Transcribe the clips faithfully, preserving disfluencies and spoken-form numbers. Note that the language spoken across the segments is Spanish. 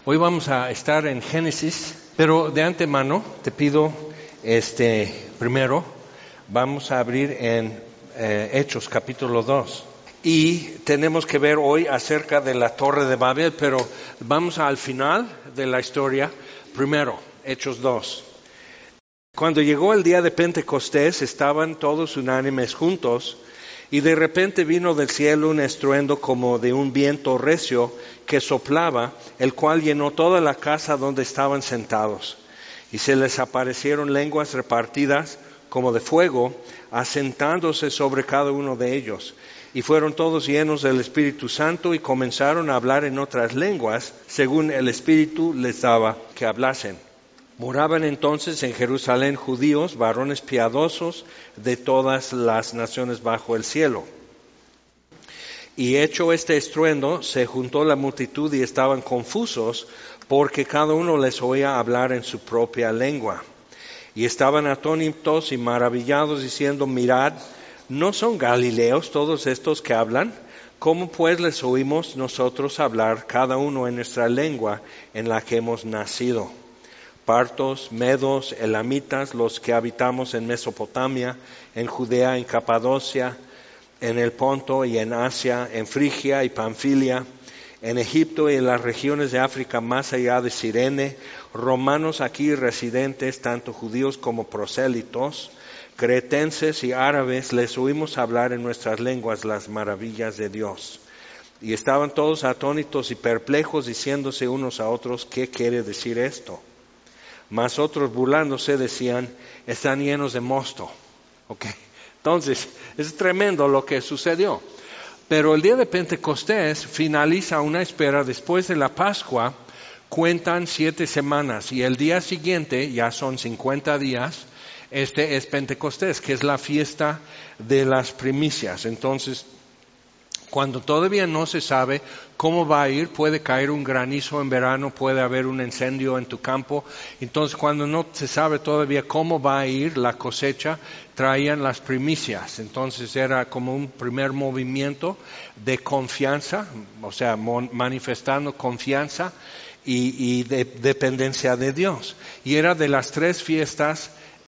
Hoy vamos a estar en Génesis, pero de antemano te pido, este, primero, vamos a abrir en eh, Hechos capítulo dos. Y tenemos que ver hoy acerca de la Torre de Babel, pero vamos al final de la historia, primero, Hechos dos. Cuando llegó el día de Pentecostés, estaban todos unánimes juntos, y de repente vino del cielo un estruendo como de un viento recio que soplaba, el cual llenó toda la casa donde estaban sentados. Y se les aparecieron lenguas repartidas como de fuego, asentándose sobre cada uno de ellos. Y fueron todos llenos del Espíritu Santo y comenzaron a hablar en otras lenguas, según el Espíritu les daba que hablasen. Moraban entonces en Jerusalén judíos, varones piadosos de todas las naciones bajo el cielo. Y hecho este estruendo, se juntó la multitud y estaban confusos, porque cada uno les oía hablar en su propia lengua. Y estaban atónitos y maravillados, diciendo, mirad, ¿no son galileos todos estos que hablan? ¿Cómo pues les oímos nosotros hablar, cada uno en nuestra lengua en la que hemos nacido? Partos, medos, elamitas, los que habitamos en Mesopotamia, en Judea, en Capadocia, en el Ponto y en Asia, en Frigia y Panfilia, en Egipto y en las regiones de África más allá de Cirene, romanos aquí residentes, tanto judíos como prosélitos, cretenses y árabes, les oímos hablar en nuestras lenguas las maravillas de Dios. Y estaban todos atónitos y perplejos, diciéndose unos a otros, ¿qué quiere decir esto? Mas otros burlándose decían, están llenos de mosto. Okay. Entonces, es tremendo lo que sucedió. Pero el día de Pentecostés finaliza una espera después de la Pascua, cuentan siete semanas y el día siguiente, ya son cincuenta días, este es Pentecostés, que es la fiesta de las primicias. Entonces, cuando todavía no se sabe cómo va a ir, puede caer un granizo en verano, puede haber un incendio en tu campo. Entonces, cuando no se sabe todavía cómo va a ir la cosecha, traían las primicias. Entonces, era como un primer movimiento de confianza, o sea, manifestando confianza y, y de, dependencia de Dios. Y era de las tres fiestas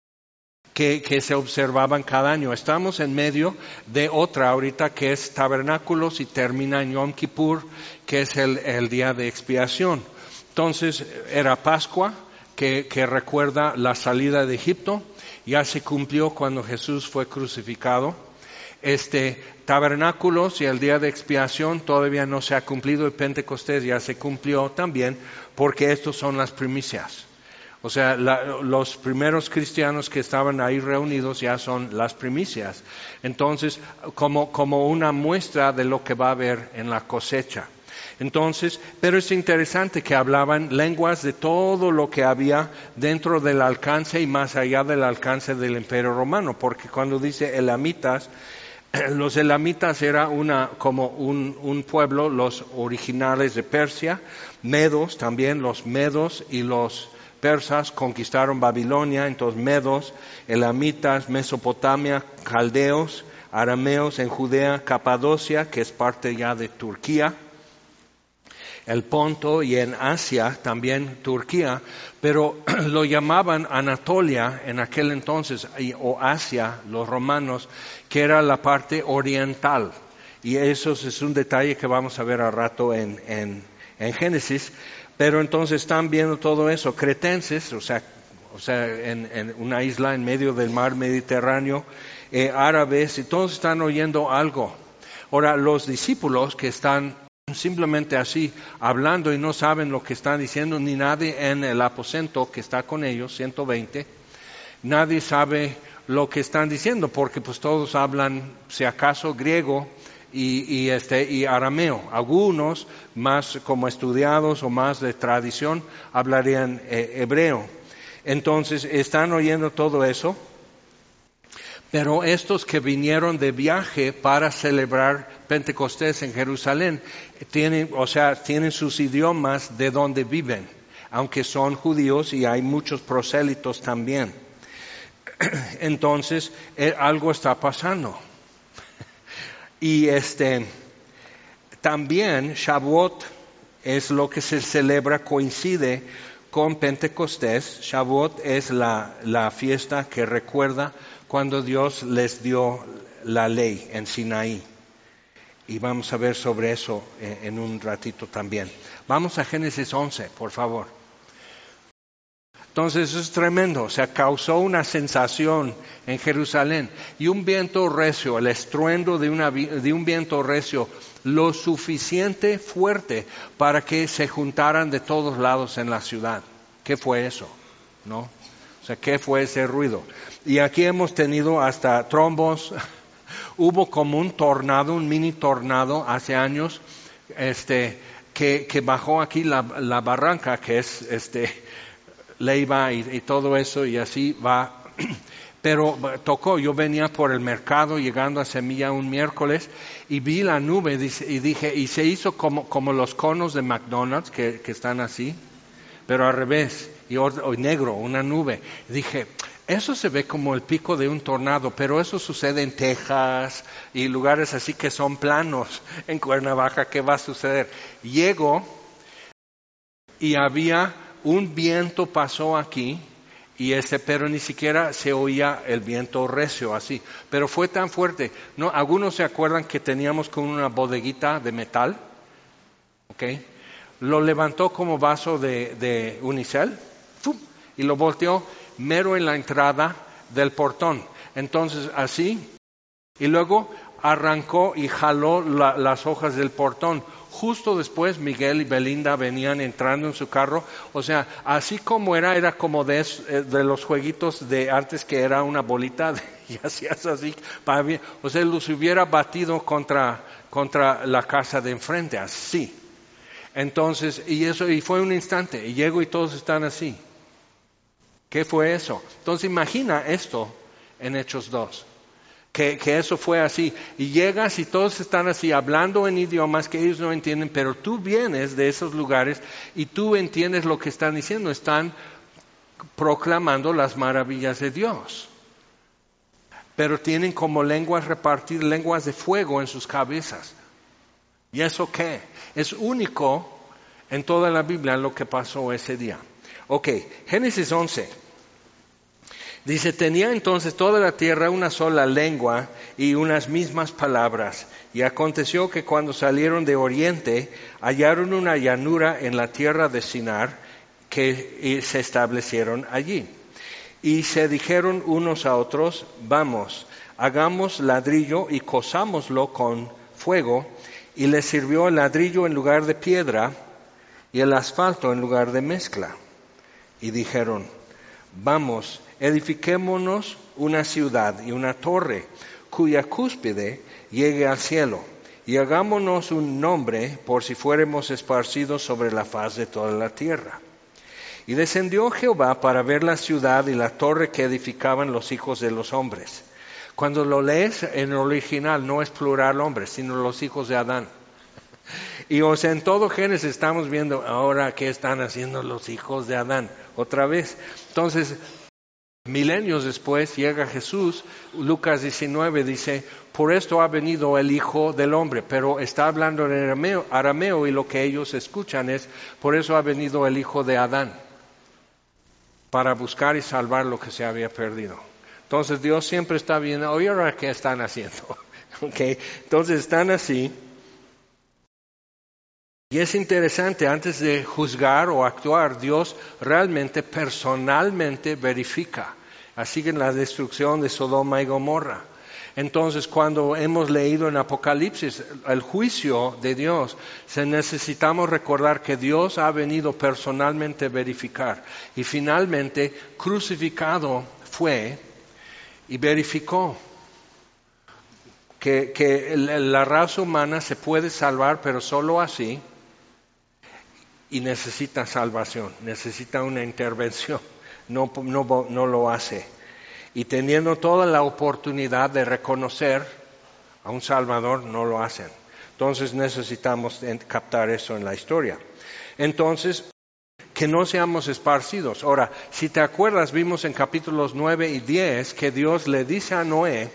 Que, que se observaban cada año. Estamos en medio de otra ahorita que es tabernáculos y termina en Yom Kippur, que es el, el día de expiación. Entonces era Pascua, que, que recuerda la salida de Egipto, ya se cumplió cuando Jesús fue crucificado. Este tabernáculos y el día de expiación todavía no se ha cumplido, y Pentecostés ya se cumplió también, porque estos son las primicias. O sea, la, los primeros cristianos que estaban ahí reunidos ya son las primicias. Entonces, como, como una muestra de lo que va a haber en la cosecha. Entonces, pero es interesante que hablaban lenguas de todo lo que había dentro del alcance y más allá del alcance del Imperio Romano. Porque cuando dice elamitas, los elamitas era una, como un, un pueblo, los originales de Persia, medos también, los medos y los persas conquistaron Babilonia, entonces medos, elamitas, Mesopotamia, caldeos, arameos en Judea, Capadocia, que es parte ya de Turquía, el Ponto y en Asia también Turquía, pero lo llamaban Anatolia en aquel entonces, o Asia, los romanos, que era la parte oriental. Y eso es un detalle que vamos a ver al rato en, en, en Génesis. Pero entonces están viendo todo eso, cretenses, o sea, o sea en, en una isla en medio del mar Mediterráneo, eh, árabes, y todos están oyendo algo. Ahora, los discípulos que están simplemente así hablando y no saben lo que están diciendo, ni nadie en el aposento que está con ellos, ciento veinte, nadie sabe lo que están diciendo, porque pues todos hablan, si acaso, griego, Y, y, este, y arameo. Algunos más como estudiados o más de tradición hablarían eh, hebreo. Entonces están oyendo todo eso, pero estos que vinieron de viaje para celebrar Pentecostés en Jerusalén tienen, o sea, tienen sus idiomas de donde viven, aunque son judíos y hay muchos prosélitos también. Entonces eh, algo está pasando. Y este, también Shavuot es lo que se celebra, coincide con Pentecostés. Shavuot es la, la fiesta que recuerda cuando Dios les dio la ley en Sinaí. Y vamos a ver sobre eso en un ratito también. Vamos a Génesis once, por favor. Entonces eso es tremendo, o sea, causó una sensación en Jerusalén y un viento recio, el estruendo de, una, de un viento recio, lo suficiente fuerte para que se juntaran de todos lados en la ciudad. ¿Qué fue eso? ¿No? O sea, ¿qué fue ese ruido? Y aquí hemos tenido hasta trombos, hubo como un tornado, un mini tornado hace años, este, que, que bajó aquí la, la barranca, que es este Leiva y, y todo eso, y así va. Pero tocó, yo venía por el mercado llegando a Semilla un miércoles y vi la nube y dije, y se hizo como, como los conos de McDonald's que, que están así, pero al revés, y, y negro, una nube. Dije, eso se ve como el pico de un tornado, pero eso sucede en Texas y lugares así que son planos. En Cuernavaca, ¿qué va a suceder? Llego y había un viento pasó aquí, y este, pero ni siquiera se oía el viento recio así. Pero fue tan fuerte. ¿No? Algunos se acuerdan que teníamos con una bodeguita de metal, ¿ok? Lo levantó como vaso de, de unicel, ¡fum! Y lo volteó mero en la entrada del portón. Entonces así, y luego arrancó y jaló la, las hojas del portón. Justo después Miguel y Belinda venían entrando en su carro, o sea, así como era, era como de, de los jueguitos de antes que era una bolita de, y hacías así, para bien, o sea, los hubiera batido contra, contra la casa de enfrente, así. Entonces, y eso, y fue un instante, y llego y todos están así. ¿Qué fue eso? Entonces imagina esto en Hechos dos. Que, que eso fue así, y llegas y todos están así hablando en idiomas que ellos no entienden, pero tú vienes de esos lugares y tú entiendes lo que están diciendo, están proclamando las maravillas de Dios, pero tienen como lenguas repartidas, lenguas de fuego en sus cabezas. ¿Y eso qué? Es único en toda la Biblia lo que pasó ese día. Ok, Génesis once. Dice, tenía entonces toda la tierra una sola lengua y unas mismas palabras. Y aconteció que cuando salieron de oriente, hallaron una llanura en la tierra de Sinar, que se establecieron allí. Y se dijeron unos a otros, vamos, hagamos ladrillo y cosámoslo con fuego. Y les sirvió el ladrillo en lugar de piedra y el asfalto en lugar de mezcla. Y dijeron, vamos, edifiquémonos una ciudad y una torre, cuya cúspide llegue al cielo, y hagámonos un nombre por si fuéramos esparcidos sobre la faz de toda la tierra. Y descendió Jehová para ver la ciudad y la torre que edificaban los hijos de los hombres. Cuando lo lees en el original no es plural hombres, sino los hijos de Adán. Y o sea, en todo Génesis estamos viendo ahora qué están haciendo los hijos de Adán, otra vez. Entonces, milenios después llega Jesús, Lucas diecinueve dice, por esto ha venido el Hijo del Hombre, pero está hablando en arameo, arameo y lo que ellos escuchan es, por eso ha venido el Hijo de Adán, para buscar y salvar lo que se había perdido. Entonces Dios siempre está viendo, oye, ahora qué están haciendo. Okay. Entonces están así. Y es interesante, antes de juzgar o actuar, Dios realmente personalmente verifica. Así que en la destrucción de Sodoma y Gomorra. Entonces, cuando hemos leído en Apocalipsis el juicio de Dios, se necesitamos recordar que Dios ha venido personalmente a verificar. Y finalmente, crucificado fue y verificó que, que la raza humana se puede salvar, pero solo así. Y necesita salvación, necesita una intervención, no, no, no lo hace. Y teniendo toda la oportunidad de reconocer a un Salvador, no lo hacen. Entonces necesitamos captar eso en la historia. Entonces, que no seamos esparcidos. Ahora, si te acuerdas, vimos en capítulos nueve y diez que Dios le dice a Noé,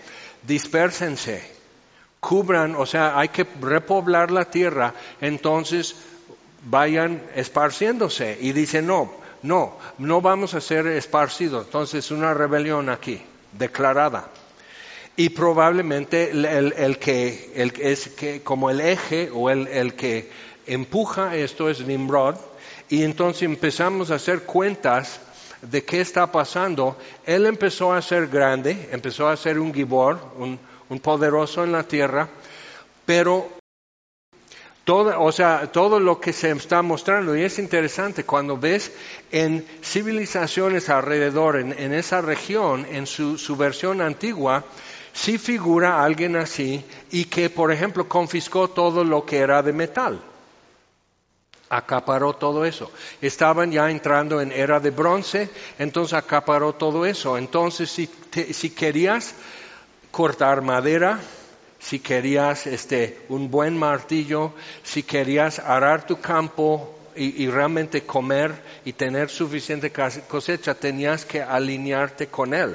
dispérsense, cubran, o sea, hay que repoblar la tierra, entonces vayan esparciéndose. Y dice, no, no, no vamos a ser esparcidos. Entonces una rebelión aquí, declarada. Y probablemente el, el, el que el, es que como el eje o el, el que empuja esto es Nimrod. Y entonces empezamos a hacer cuentas de qué está pasando. Él empezó a ser grande, empezó a ser un gibor, un, un poderoso en la tierra, pero todo, o sea, todo lo que se está mostrando, y es interesante cuando ves en civilizaciones alrededor, en, en esa región, en su, su versión antigua, sí figura alguien así y que, por ejemplo, confiscó todo lo que era de metal. Acaparó todo eso. Estaban ya entrando en era de bronce, entonces acaparó todo eso. Entonces, si, te, si querías cortar madera, si querías este, un buen martillo, si querías arar tu campo y, y realmente comer y tener suficiente cosecha, tenías que alinearte con él.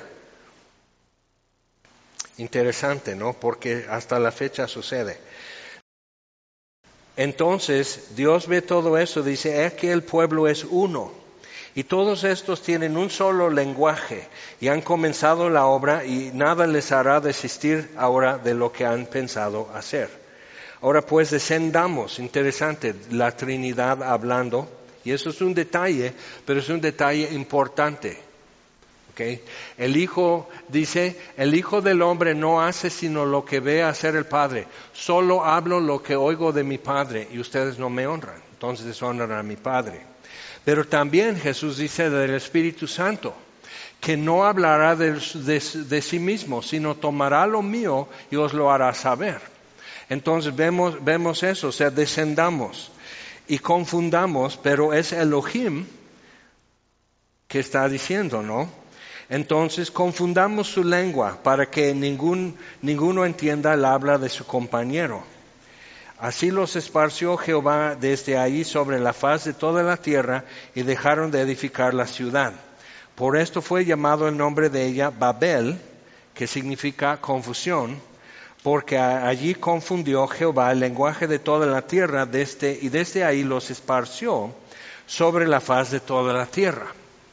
Interesante, ¿no? Porque hasta la fecha sucede. Entonces, Dios ve todo eso, dice, es que el pueblo es uno, y todos estos tienen un solo lenguaje, y han comenzado la obra, y nada les hará desistir ahora de lo que han pensado hacer. Ahora pues descendamos, interesante, la Trinidad hablando, y eso es un detalle, pero es un detalle importante. Okay. El Hijo dice, el Hijo del Hombre no hace sino lo que ve hacer el Padre. Solo hablo lo que oigo de mi Padre y ustedes no me honran. Entonces deshonran a mi Padre. Pero también Jesús dice del Espíritu Santo, que no hablará de, de, de sí mismo, sino tomará lo mío y os lo hará saber. Entonces vemos, vemos eso, o sea, descendamos y confundamos, pero es Elohim que está diciendo, ¿no? Entonces confundamos su lengua para que ningún, ninguno entienda el habla de su compañero. Así los esparció Jehová desde ahí sobre la faz de toda la tierra y dejaron de edificar la ciudad. Por esto fue llamado el nombre de ella Babel, que significa confusión, porque allí confundió Jehová el lenguaje de toda la tierra desde, y desde ahí los esparció sobre la faz de toda la tierra.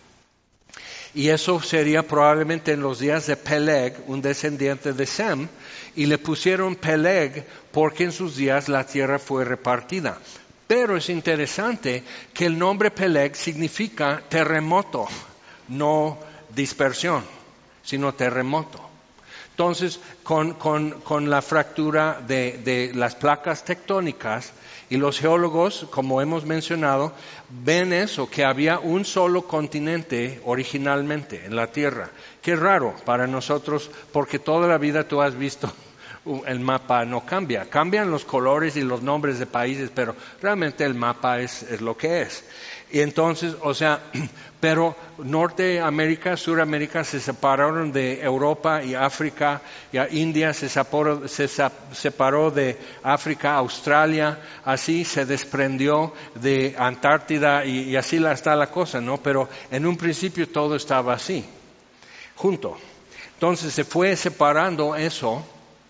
Y eso sería probablemente en los días de Peleg, un descendiente de Sem, y le pusieron Peleg porque en sus días la tierra fue repartida. Pero es interesante que el nombre Peleg significa terremoto, no dispersión, sino terremoto. Entonces, con, con, con la fractura de, de las placas tectónicas, y los geólogos, como hemos mencionado, ven eso, que había un solo continente originalmente en la Tierra. Qué raro para nosotros, porque toda la vida tú has visto, el mapa no cambia. Cambian los colores y los nombres de países, pero realmente el mapa es, es lo que es. Y entonces, o sea, pero Norteamérica, Suramérica se separaron de Europa y África, y India se separó, se separó de África, Australia, así se desprendió de Antártida y, y así está la cosa, ¿no? Pero en un principio todo estaba así, junto. Entonces se fue separando eso,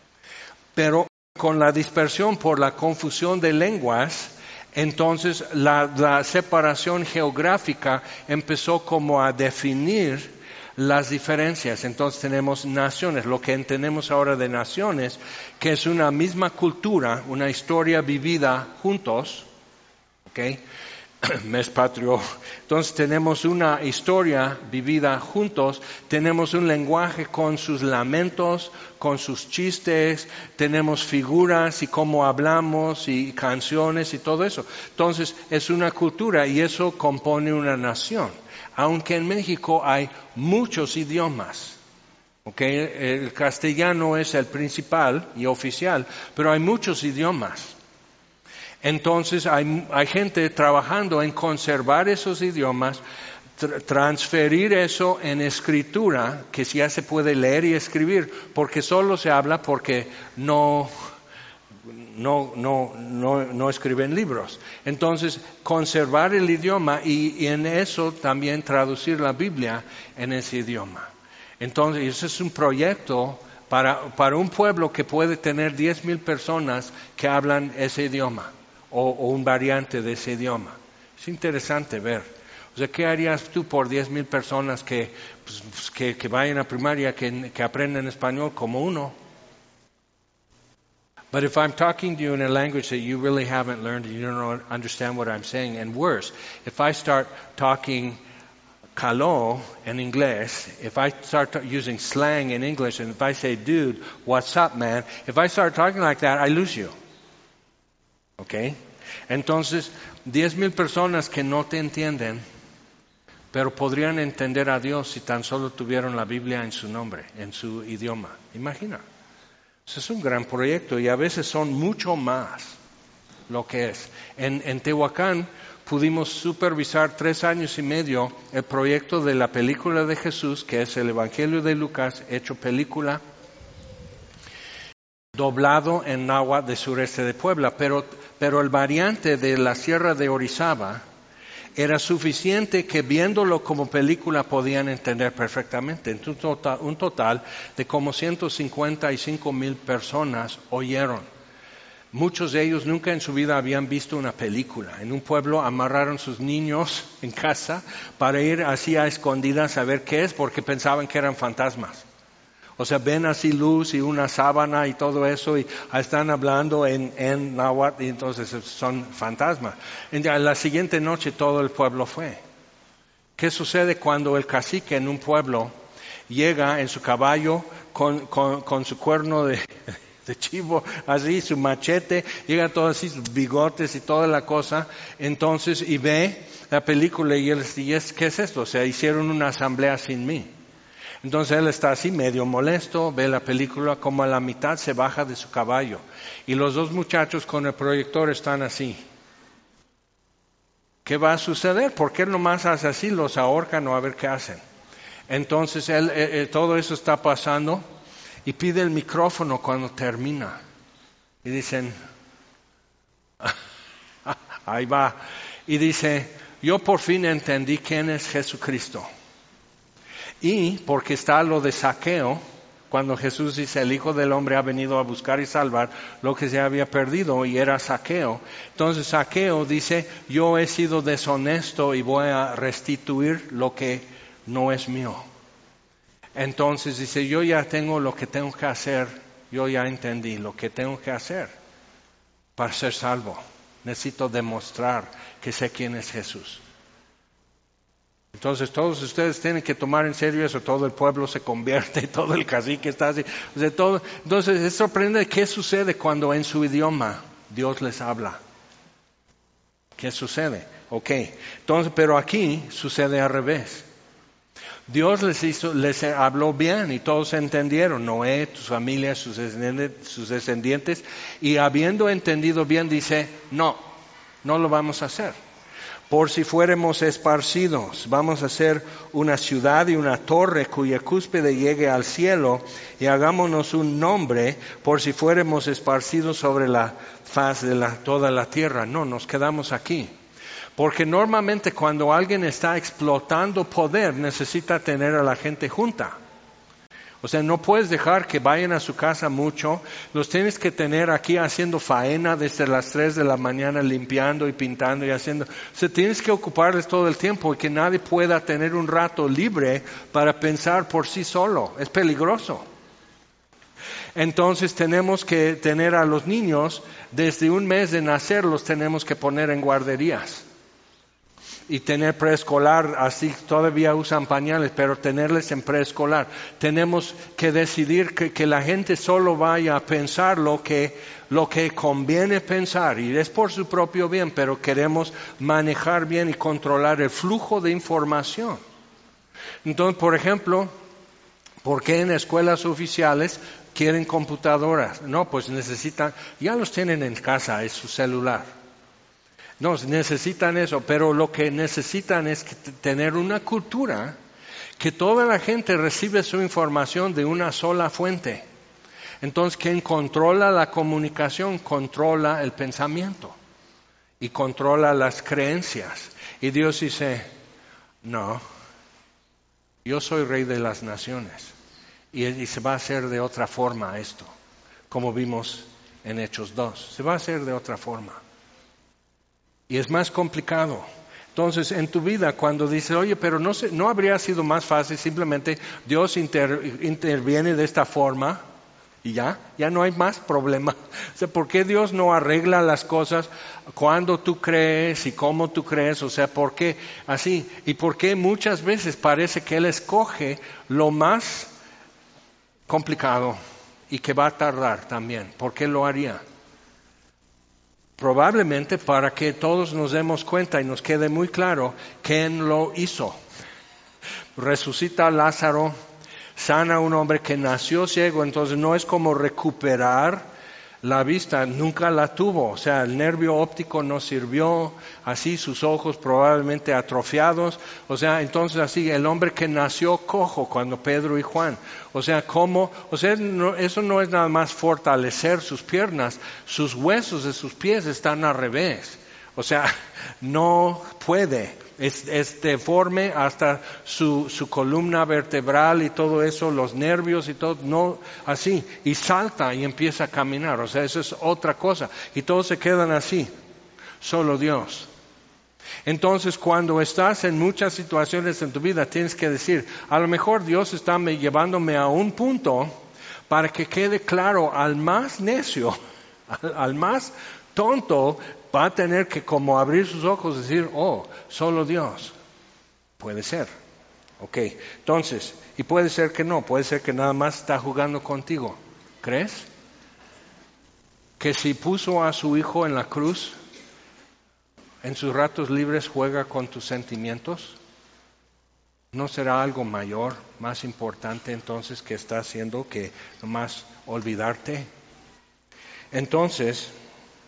pero con la dispersión por la confusión de lenguas, entonces la, la separación geográfica empezó como a definir las diferencias. Entonces tenemos naciones, lo que entendemos ahora de naciones, que es una misma cultura, una historia vivida juntos, ¿ok? Mes patrio. Entonces tenemos una historia vivida juntos, tenemos un lenguaje con sus lamentos, con sus chistes, tenemos figuras y cómo hablamos y canciones y todo eso. Entonces es una cultura y eso compone una nación. Aunque en México hay muchos idiomas, ¿okay? El castellano es el principal y oficial, pero hay muchos idiomas. Entonces hay, hay gente trabajando en conservar esos idiomas, tr- transferir eso en escritura, que ya se puede leer y escribir, porque solo se habla porque no, no, no, no, no escriben libros. Entonces, conservar el idioma y, y en eso también traducir la Biblia en ese idioma. Entonces, ese es un proyecto para, para un pueblo que puede tener diez mil personas que hablan ese idioma. o, o un variante de ese idioma. Es interesante ver. O sea, ¿qué harías tú por diez mil personas que, pues, que, que vayan a primaria, que, que aprenden español como uno? But if I'm talking to you in a language that you really haven't learned and you don't understand what I'm saying, and worse, if I start talking caló in English, if I start t- using slang in English, and if I say, dude, what's up, man? If I start talking like that, I lose you. Okay? Entonces, diez mil personas que no te entienden, pero podrían entender a Dios si tan solo tuvieran la Biblia en su nombre, en su idioma. Imagina. Eso es un gran proyecto y a veces son mucho más lo que es. En, en Tehuacán pudimos supervisar tres años y medio el proyecto de la película de Jesús, que es el Evangelio de Lucas, hecho película, doblado en náhuatl de sureste de Puebla, pero, pero el variante de la Sierra de Orizaba era suficiente que viéndolo como película podían entender perfectamente. Un total, un total de como ciento cincuenta y cinco mil personas oyeron. Muchos de ellos nunca en su vida habían visto una película. En un pueblo amarraron sus niños en casa para ir así a escondidas a ver qué es, porque pensaban que eran fantasmas. O sea, ven así luz y una sábana y todo eso y están hablando en, en náhuatl y entonces son fantasmas. En la siguiente noche todo el pueblo fue. ¿Qué sucede cuando el cacique en un pueblo llega en su caballo con, con, con su cuerno de, de chivo, así, su machete, llega todo así, sus bigotes y toda la cosa, entonces, y ve la película y él dice, ¿qué es esto? O sea, hicieron una asamblea sin mí. Entonces él está así medio molesto, ve la película, como a la mitad se baja de su caballo. Y los dos muchachos con el proyector están así. ¿Qué va a suceder? ¿Por qué nomás hace así? Los ahorcan o a ver qué hacen. Entonces él, eh, eh, todo eso está pasando y pide el micrófono cuando termina. Y dicen, ahí va. Y dice, yo por fin entendí quién es Jesucristo. Y porque está lo de Zaqueo, cuando Jesús dice, el Hijo del Hombre ha venido a buscar y salvar lo que se había perdido, y era Zaqueo. Entonces Zaqueo dice, yo he sido deshonesto y voy a restituir lo que no es mío. Entonces dice, yo ya tengo lo que tengo que hacer, yo ya entendí lo que tengo que hacer para ser salvo. Necesito demostrar que sé quién es Jesús. Entonces todos ustedes tienen que tomar en serio eso, todo el pueblo se convierte, todo el cacique está así, o sea, todo. Entonces es sorprendente qué sucede cuando en su idioma Dios les habla. ¿Qué sucede? Ok, entonces, pero aquí sucede al revés. Dios les hizo, les habló bien y todos entendieron, Noé, tus familias, sus descendientes, sus descendientes, y habiendo entendido bien dice, no, no lo vamos a hacer. Por si fuéramos esparcidos, vamos a hacer una ciudad y una torre cuya cúspide llegue al cielo y hagámonos un nombre por si fuéramos esparcidos sobre la faz de la, toda la tierra. No, nos quedamos aquí. Porque normalmente cuando alguien está explotando poder necesita tener a la gente junta. O sea, no puedes dejar que vayan a su casa mucho, los tienes que tener aquí haciendo faena desde las tres de la mañana, limpiando y pintando y haciendo. O sea, tienes que ocuparles todo el tiempo y que nadie pueda tener un rato libre para pensar por sí solo. Es peligroso. Entonces tenemos que tener a los niños, desde un mes de nacer los tenemos que poner en guarderías. Y tener preescolar, así todavía usan pañales, pero tenerles en preescolar. Tenemos que decidir que, que la gente solo vaya a pensar lo que, lo que conviene pensar, y es por su propio bien, pero queremos manejar bien y controlar el flujo de información. Entonces, por ejemplo, ¿por qué en escuelas oficiales quieren computadoras? No, pues necesitan, ya los tienen en casa, es su celular. No, necesitan eso, pero lo que necesitan es que t- tener una cultura que toda la gente recibe su información de una sola fuente. Entonces, quien controla la comunicación, controla el pensamiento y controla las creencias. Y Dios dice, no, yo soy rey de las naciones. Y, y se va a hacer de otra forma esto, como vimos en Hechos dos. Se va a hacer de otra forma. y es más complicado. Entonces, en tu vida, cuando dices, oye, pero no, sé, no habría sido más fácil, simplemente Dios inter, interviene de esta forma y ya, ya no hay más problema. O sea, ¿por qué Dios no arregla las cosas cuando tú crees y cómo tú crees? O sea, ¿por qué así? Y por qué muchas veces parece que Él escoge lo más complicado y que va a tardar también. ¿Por qué lo haría? Probablemente para que todos nos demos cuenta y nos quede muy claro quién lo hizo. Resucita a Lázaro, sana a un hombre que nació ciego, entonces no es como recuperar la vista, nunca la tuvo, o sea, el nervio óptico no sirvió, así sus ojos probablemente atrofiados, o sea, entonces así el hombre que nació cojo cuando Pedro y Juan, o sea, ¿cómo? O sea, no, eso no es nada más fortalecer sus piernas, sus huesos de sus pies están al revés, o sea, no puede. Es, es deforme hasta su, su columna vertebral y todo eso, los nervios y todo, no así, y salta y empieza a caminar, o sea, eso es otra cosa, y todos se quedan así, solo Dios. Entonces, cuando estás en muchas situaciones en tu vida, tienes que decir, a lo mejor Dios está me, llevándome a un punto para que quede claro al más necio, al, al más tonto, va a tener que como abrir sus ojos y decir, oh, solo Dios. Puede ser. Ok, entonces, y puede ser que no, puede ser que nada más está jugando contigo. ¿Crees? Que si puso a su hijo en la cruz, en sus ratos libres juega con tus sentimientos. ¿No será algo mayor, más importante entonces que está haciendo que nomás olvidarte? Entonces,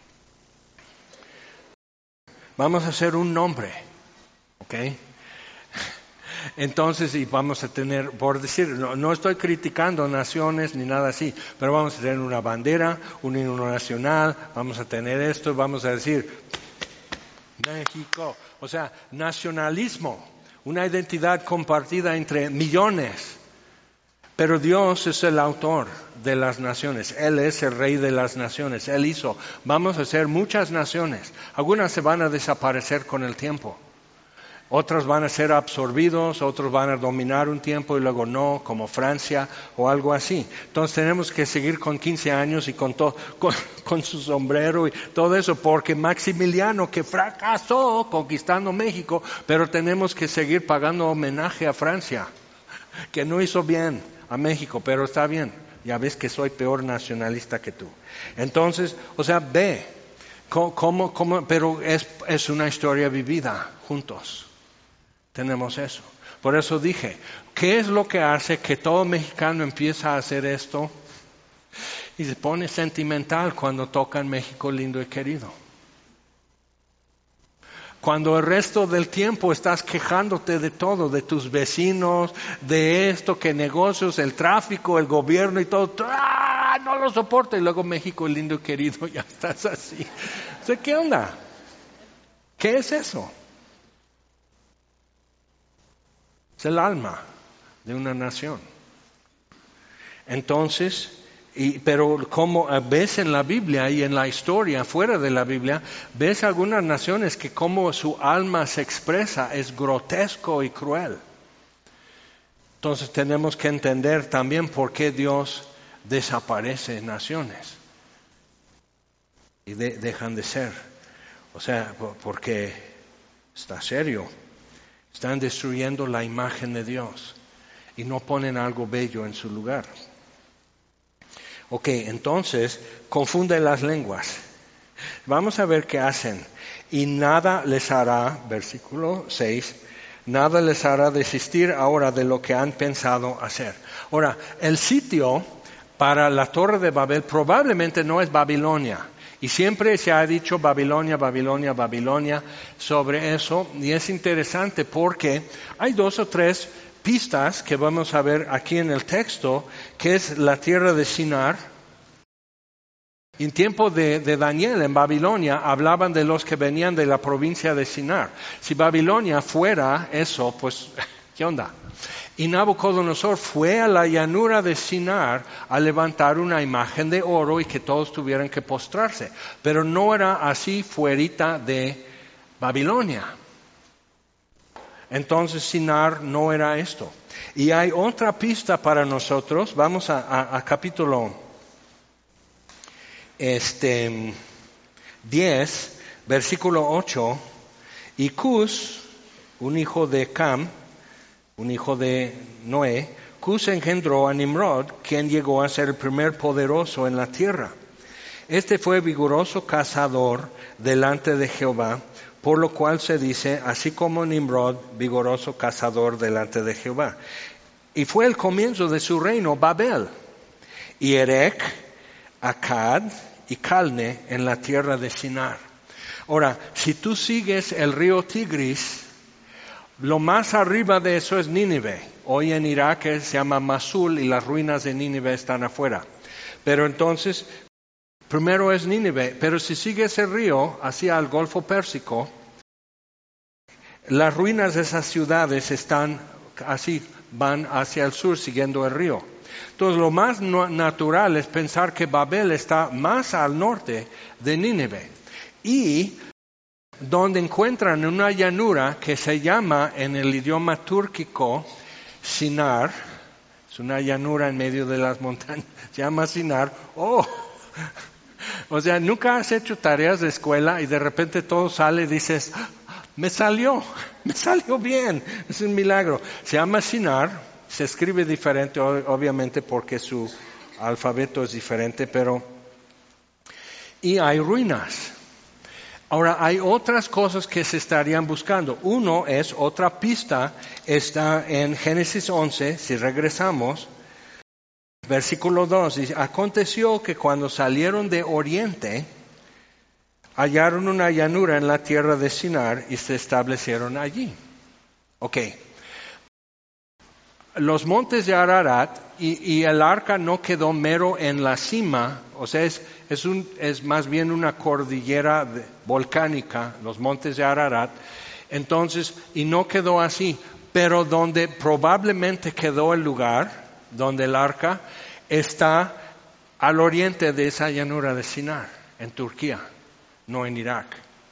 vamos a hacer un nombre, ¿ok? Entonces, y vamos a tener, por decir, no, no estoy criticando naciones ni nada así, pero vamos a tener una bandera, un himno nacional, vamos a tener esto, vamos a decir, México, o sea, nacionalismo, una identidad compartida entre millones. Pero Dios es el autor de las naciones, Él es el rey de las naciones, Él hizo, vamos a hacer muchas naciones, algunas se van a desaparecer con el tiempo, otras van a ser absorbidos, otros van a dominar un tiempo y luego no, como Francia o algo así. Entonces tenemos que seguir con quince años y con, to, con, con su sombrero y todo eso, porque Maximiliano que fracasó conquistando México, pero tenemos que seguir pagando homenaje a Francia, que no hizo bien a México, pero está bien, ya ves que soy peor nacionalista que tú. Entonces, o sea, ve, cómo, cómo, pero es, es una historia vivida juntos. Tenemos eso. Por eso dije, ¿qué es lo que hace que todo mexicano empieza a hacer esto? Y se pone sentimental cuando tocan México lindo y querido. Cuando el resto del tiempo estás quejándote de todo, de tus vecinos, de esto, que negocios, el tráfico, el gobierno y todo, ¡ah! No lo soporto. Y luego México lindo y querido, ya estás así. O sea, ¿qué onda? ¿Qué es eso? Es el alma de una nación. Entonces, y, pero como ves en la Biblia y en la historia, fuera de la Biblia, ves algunas naciones que como su alma se expresa es grotesco y cruel. Entonces tenemos que entender también por qué Dios desaparece en naciones y de, dejan de ser. O sea, porque está serio. Están destruyendo la imagen de Dios y no ponen algo bello en su lugar. Ok, entonces confunde las lenguas. Vamos a ver qué hacen. Y nada les hará, versículo seis, nada les hará desistir ahora de lo que han pensado hacer. Ahora, el sitio para la Torre de Babel probablemente no es Babilonia. Y siempre se ha dicho Babilonia, Babilonia, Babilonia sobre eso. Y es interesante porque hay dos o tres pistas que vamos a ver aquí en el texto, que es la tierra de Sinar. En tiempo de, de Daniel en Babilonia hablaban de los que venían de la provincia de Sinar. Si Babilonia fuera eso, pues, ¿qué onda? Y Nabucodonosor fue a la llanura de Sinar a levantar una imagen de oro y que todos tuvieran que postrarse. Pero no era así fuerita de Babilonia. Entonces Sinar no era esto. Y hay otra pista para nosotros. Vamos a, a, a capítulo este, diez, versículo ocho. Y Cus, un hijo de Cam, un hijo de Noé, Cus engendró a Nimrod, quien llegó a ser el primer poderoso en la tierra. Este fue vigoroso cazador delante de Jehová, por lo cual se dice, así como Nimrod, vigoroso cazador delante de Jehová. Y fue el comienzo de su reino Babel, y Erech, Akkad y Calne en la tierra de Sinar. Ahora, si tú sigues el río Tigris, lo más arriba de eso es Nínive. Hoy en Irak se llama Mosul y las ruinas de Nínive están afuera. Pero entonces, primero es Nínive, pero si sigues el río hacia el Golfo Pérsico, las ruinas de esas ciudades están así, van hacia el sur siguiendo el río. Entonces lo más no, natural es pensar que Babel está más al norte de Nínive. Y donde encuentran una llanura que se llama en el idioma túrquico Sinar, es una llanura en medio de las montañas, se llama Sinar. Oh, o sea, nunca has hecho tareas de escuela y de repente todo sale y dices, me salió, me salió bien, es un milagro. Se llama Sinar, se escribe diferente, obviamente porque su alfabeto es diferente, pero y hay ruinas. Ahora, hay otras cosas que se estarían buscando. Uno es, otra pista, está en Génesis once, si regresamos, versículo dos, dice, aconteció que cuando salieron de oriente, hallaron una llanura en la tierra de Sinar y se establecieron allí. Ok. Los montes de Ararat y, y el arca no quedó mero en la cima, o sea, es, es, un, es más bien una cordillera de, volcánica, los montes de Ararat, entonces, y no quedó así, pero donde probablemente quedó el lugar, donde el arca, está al oriente de esa llanura de Sinar, en Turquía, no en Irak.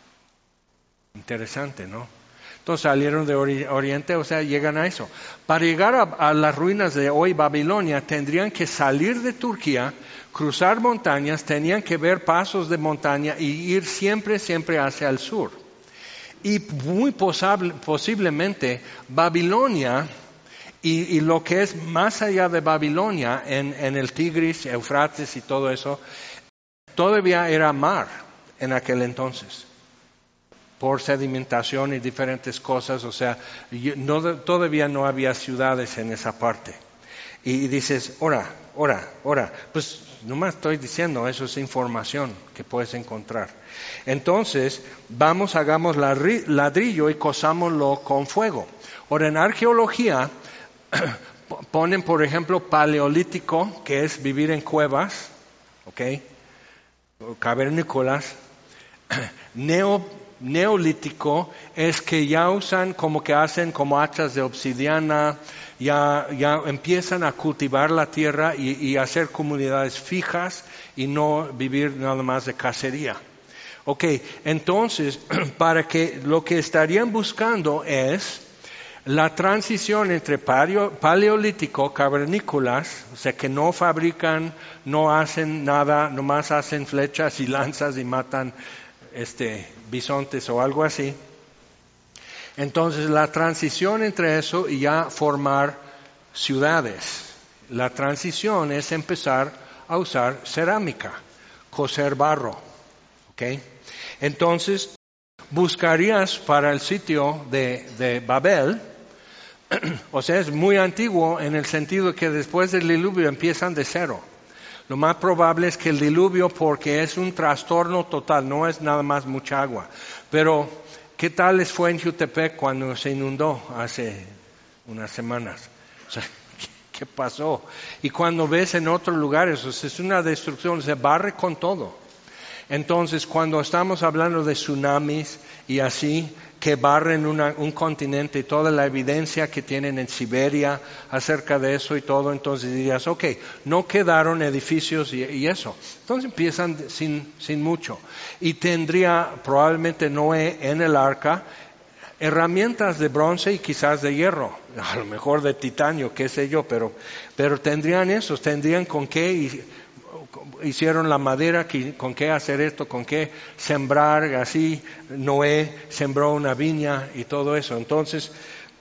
Interesante, ¿no? Entonces salieron de ori- oriente, o sea, llegan a eso. Para llegar a, a las ruinas de hoy Babilonia, tendrían que salir de Turquía, cruzar montañas, tenían que ver pasos de montaña y ir siempre, siempre hacia el sur. Y muy posable, posiblemente Babilonia y, y lo que es más allá de Babilonia, en, en el Tigris, Eufrates y todo eso, todavía era mar en aquel entonces, por sedimentación y diferentes cosas, o sea, no, todavía no había ciudades en esa parte. Y, y dices, ora, ora, ora, pues nomás estoy diciendo, eso es información que puedes encontrar. Entonces, vamos, hagamos ladrillo y cosámoslo con fuego. Ahora, en arqueología, ponen, por ejemplo, paleolítico, que es vivir en cuevas, ¿ok? Cavernícolas, neo Neolítico es que ya usan como que hacen como hachas de obsidiana, ya, ya empiezan a cultivar la tierra y, y hacer comunidades fijas y no vivir nada más de cacería. Ok, entonces, para que lo que estarían buscando es la transición entre paleo, paleolítico, cavernícolas, o sea que no fabrican, no hacen nada, nomás hacen flechas y lanzas y matan este bisontes o algo así. Entonces la transición entre eso y ya formar ciudades. La transición es empezar a usar cerámica, coser barro, ¿ok? Entonces buscarías para el sitio de, de Babel, o sea, es muy antiguo en el sentido que después del diluvio empiezan de cero. Lo más probable es que el diluvio, porque es un trastorno total, no es nada más mucha agua. Pero, ¿qué tal les fue en Jutepec cuando se inundó hace unas semanas? O sea, ¿qué, qué pasó? Y cuando ves en otros lugares, o sea, es una destrucción, se barre con todo. Entonces, cuando estamos hablando de tsunamis y así, que barren una, un continente y toda la evidencia que tienen en Siberia acerca de eso y todo, entonces dirías, ok, no quedaron edificios y, y eso. Entonces empiezan sin, sin mucho. Y tendría probablemente Noé en el arca herramientas de bronce y quizás de hierro, a lo mejor de titanio, qué sé yo, pero, pero tendrían eso, tendrían con qué y, hicieron la madera, con qué hacer esto, con qué sembrar, así Noé sembró una viña y todo eso. Entonces,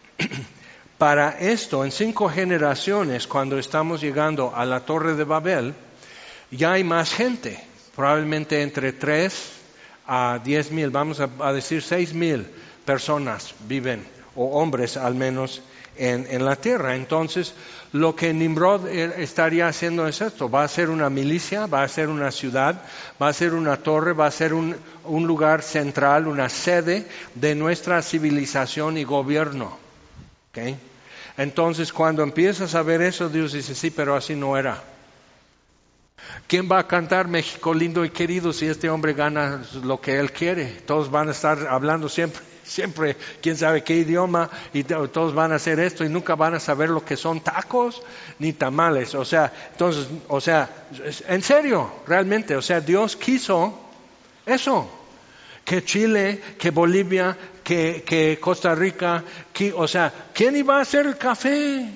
para esto, en cinco generaciones, cuando estamos llegando a la Torre de Babel, ya hay más gente, probablemente entre tres a diez mil, vamos a, a decir seis mil personas viven, o hombres al menos, en, en la tierra. Entonces, lo que Nimrod estaría haciendo es esto, va a ser una milicia, va a ser una ciudad, va a ser una torre, va a ser un, un lugar central, una sede de nuestra civilización y gobierno. ¿Okay? Entonces, cuando empiezas a ver eso, Dios dice, sí, pero así no era. ¿Quién va a cantar México lindo y querido si este hombre gana lo que él quiere? Todos van a estar hablando siempre. Siempre, quién sabe qué idioma, y todos van a hacer esto y nunca van a saber lo que son tacos ni tamales. O sea, entonces, o sea, en serio, realmente, o sea, Dios quiso eso, que Chile, que Bolivia, que, que Costa Rica, que, o sea, ¿quién iba a hacer el café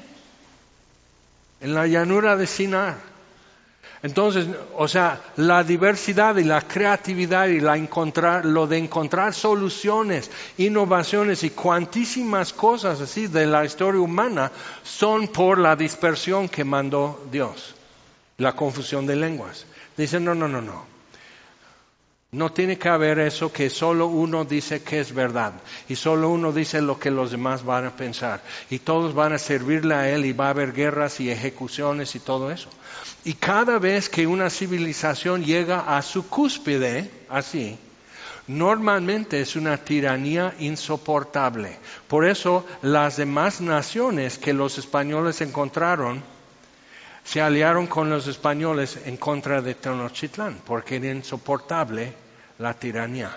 en la llanura de Sinar? Entonces, o sea, la diversidad y la creatividad y la encontrar, lo de encontrar soluciones, innovaciones y cuantísimas cosas así de la historia humana son por la dispersión que mandó Dios, la confusión de lenguas. Dicen, no, no, no, no. No tiene que haber eso que solo uno dice que es verdad y solo uno dice lo que los demás van a pensar y todos van a servirle a él y va a haber guerras y ejecuciones y todo eso. Y cada vez que una civilización llega a su cúspide, así, normalmente es una tiranía insoportable. Por eso las demás naciones que los españoles encontraron se aliaron con los españoles en contra de Tenochtitlán, porque era insoportable la tiranía.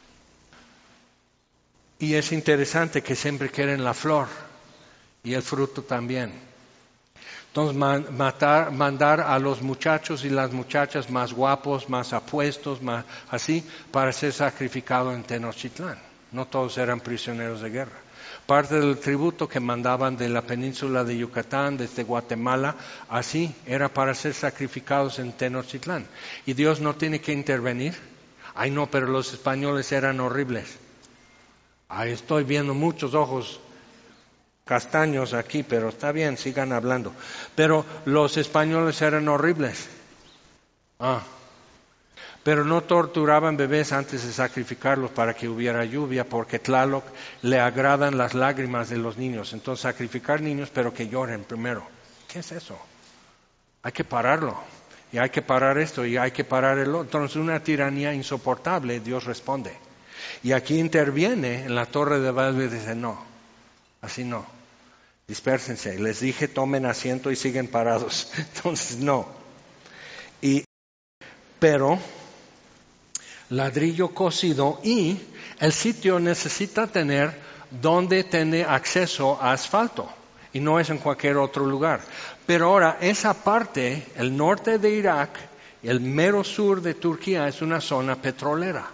Y es interesante que siempre quieren la flor y el fruto también. Entonces man, matar, mandar a los muchachos y las muchachas más guapos, más apuestos, más así, para ser sacrificados en Tenochtitlán. No todos eran prisioneros de guerra. Parte del tributo que mandaban de la península de Yucatán, desde Guatemala, así era para ser sacrificados en Tenochtitlán. ¿Y Dios no tiene que intervenir? Ay no, pero los españoles eran horribles. Ay, estoy viendo muchos ojos castaños aquí, pero está bien, sigan hablando. Pero los españoles eran horribles. Ah, pero no torturaban bebés antes de sacrificarlos para que hubiera lluvia, porque Tlaloc le agradan las lágrimas de los niños. Entonces, sacrificar niños, pero que lloren primero. ¿Qué es eso? Hay que pararlo. Y hay que parar esto, y hay que parar el otro. Entonces, una tiranía insoportable, Dios responde. Y aquí interviene en la Torre de Babel y dice, no, así no. Dispérsense. Les dije, tomen asiento y siguen parados. Entonces, no. Y, pero... ladrillo cocido y el sitio necesita tener donde tener acceso a asfalto y no es en cualquier otro lugar. Pero ahora esa parte, el norte de Irak, el mero sur de Turquía es una zona petrolera.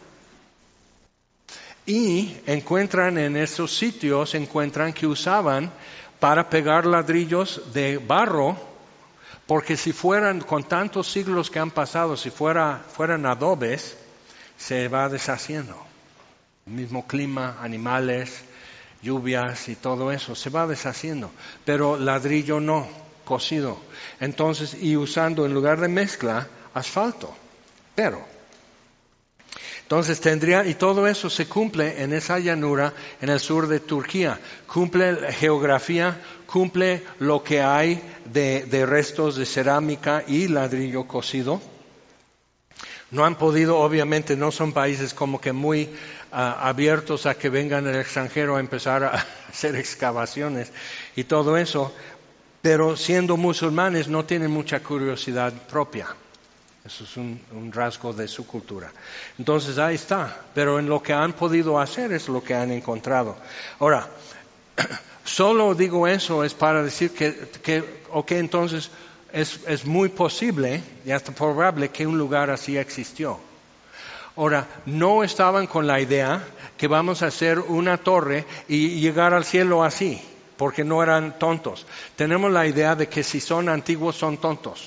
Y encuentran en esos sitios, encuentran que usaban para pegar ladrillos de barro, porque si fueran con tantos siglos que han pasado, si fuera, fueran adobes, se va deshaciendo. El mismo clima, animales, lluvias y todo eso, se va deshaciendo. Pero ladrillo no, cocido. Entonces, y usando en lugar de mezcla, asfalto. Pero, entonces tendría, y todo eso se cumple en esa llanura en el sur de Turquía. Cumple la geografía, cumple lo que hay de, de restos de cerámica y ladrillo cocido. No han podido, obviamente, no son países como que muy uh, abiertos a que vengan el extranjero a empezar a hacer excavaciones y todo eso, pero siendo musulmanes no tienen mucha curiosidad propia. Eso es un, un rasgo de su cultura. Entonces ahí está. Pero en lo que han podido hacer es lo que han encontrado. Ahora, solo digo eso es para decir que, que ok, entonces es, es muy posible y hasta probable que un lugar así existió. Ahora, no estaban con la idea que vamos a hacer una torre y llegar al cielo así, porque no eran tontos. Tenemos la idea de que si son antiguos son tontos.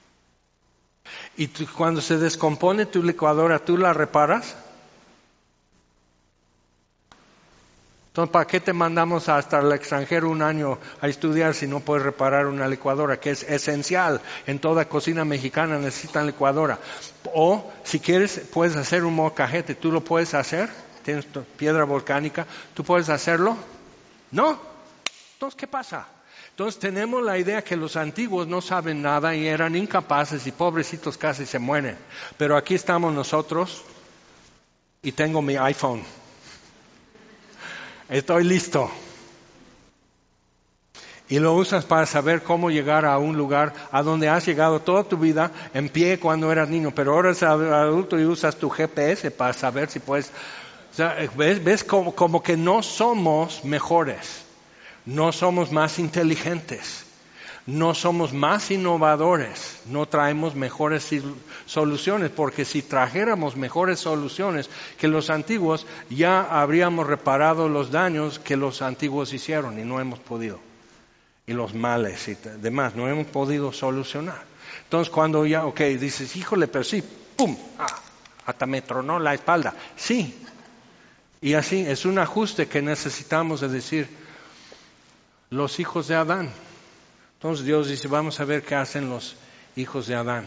Y tú, cuando se descompone tu licuadora, ¿tú la reparas? Entonces, ¿para qué te mandamos hasta el extranjero un año a estudiar si no puedes reparar una licuadora? Que es esencial. En toda cocina mexicana necesitan licuadora. O, si quieres, puedes hacer un molcajete. ¿Tú lo puedes hacer? ¿Tienes piedra volcánica? ¿Tú puedes hacerlo? ¿No? Entonces, ¿qué pasa? Entonces tenemos la idea que los antiguos no saben nada y eran incapaces y pobrecitos casi se mueren. Pero aquí estamos nosotros y tengo mi iPhone. Estoy listo. Y lo usas para saber cómo llegar a un lugar a donde has llegado toda tu vida en pie cuando eras niño, pero ahora eres adulto y usas tu G P S para saber si puedes. O sea, ves, ves como, como que no somos mejores. No somos más inteligentes, no somos más innovadores, no traemos mejores soluciones, porque si trajéramos mejores soluciones que los antiguos, ya habríamos reparado los daños que los antiguos hicieron y no hemos podido. Y los males y demás, no hemos podido solucionar. Entonces cuando ya, ok, dices, híjole, pero sí, pum, ah, hasta me tronó la espalda. Sí, y así es un ajuste que necesitamos de decir, los hijos de Adán. Entonces Dios dice, vamos a ver qué hacen los hijos de Adán.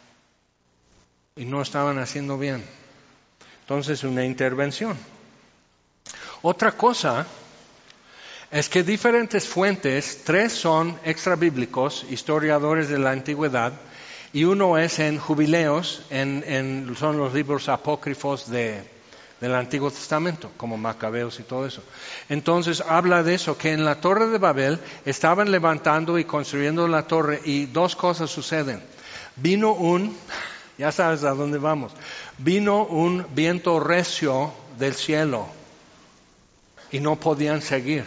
Y no estaban haciendo bien. Entonces una intervención. Otra cosa es que diferentes fuentes, tres son extrabíblicos, historiadores de la antigüedad, y uno es en Jubileos, en, en, son los libros apócrifos de del Antiguo Testamento, como Macabeos y todo eso. Entonces habla de eso, que en la Torre de Babel estaban levantando y construyendo la torre y dos cosas suceden. Vino un, ya sabes a dónde vamos, vino un viento recio del cielo y no podían seguir.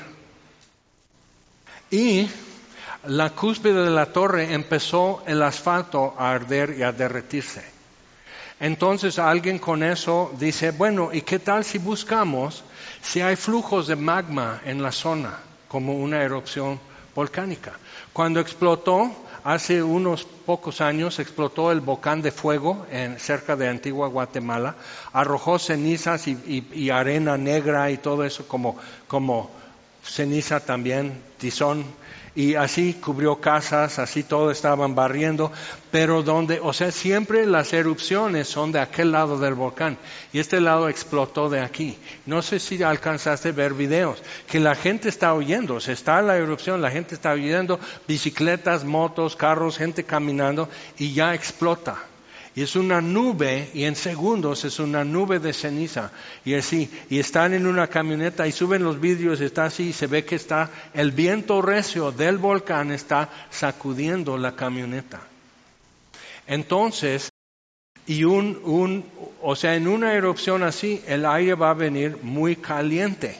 Y la cúspide de la torre empezó el asfalto a arder y a derretirse. Entonces alguien con eso dice, bueno, ¿y qué tal si buscamos si hay flujos de magma en la zona, como una erupción volcánica? Cuando explotó, hace unos pocos años, explotó el volcán de fuego en, cerca de Antigua Guatemala, arrojó cenizas y, y, y arena negra y todo eso como, como ceniza también, tizón. Y así cubrió casas, así todo estaban barriendo, pero donde, o sea, siempre las erupciones son de aquel lado del volcán y este lado explotó de aquí. No sé si alcanzaste a ver videos, que la gente está huyendo, o sea, está la erupción, la gente está huyendo, bicicletas, motos, carros, gente caminando y ya explota. Y es una nube, y en segundos es una nube de ceniza. Y así, y están en una camioneta y suben los vidrios, está así, y se ve que está, el viento recio del volcán está sacudiendo la camioneta. Entonces, y un, un, o sea, en una erupción así, el aire va a venir muy caliente.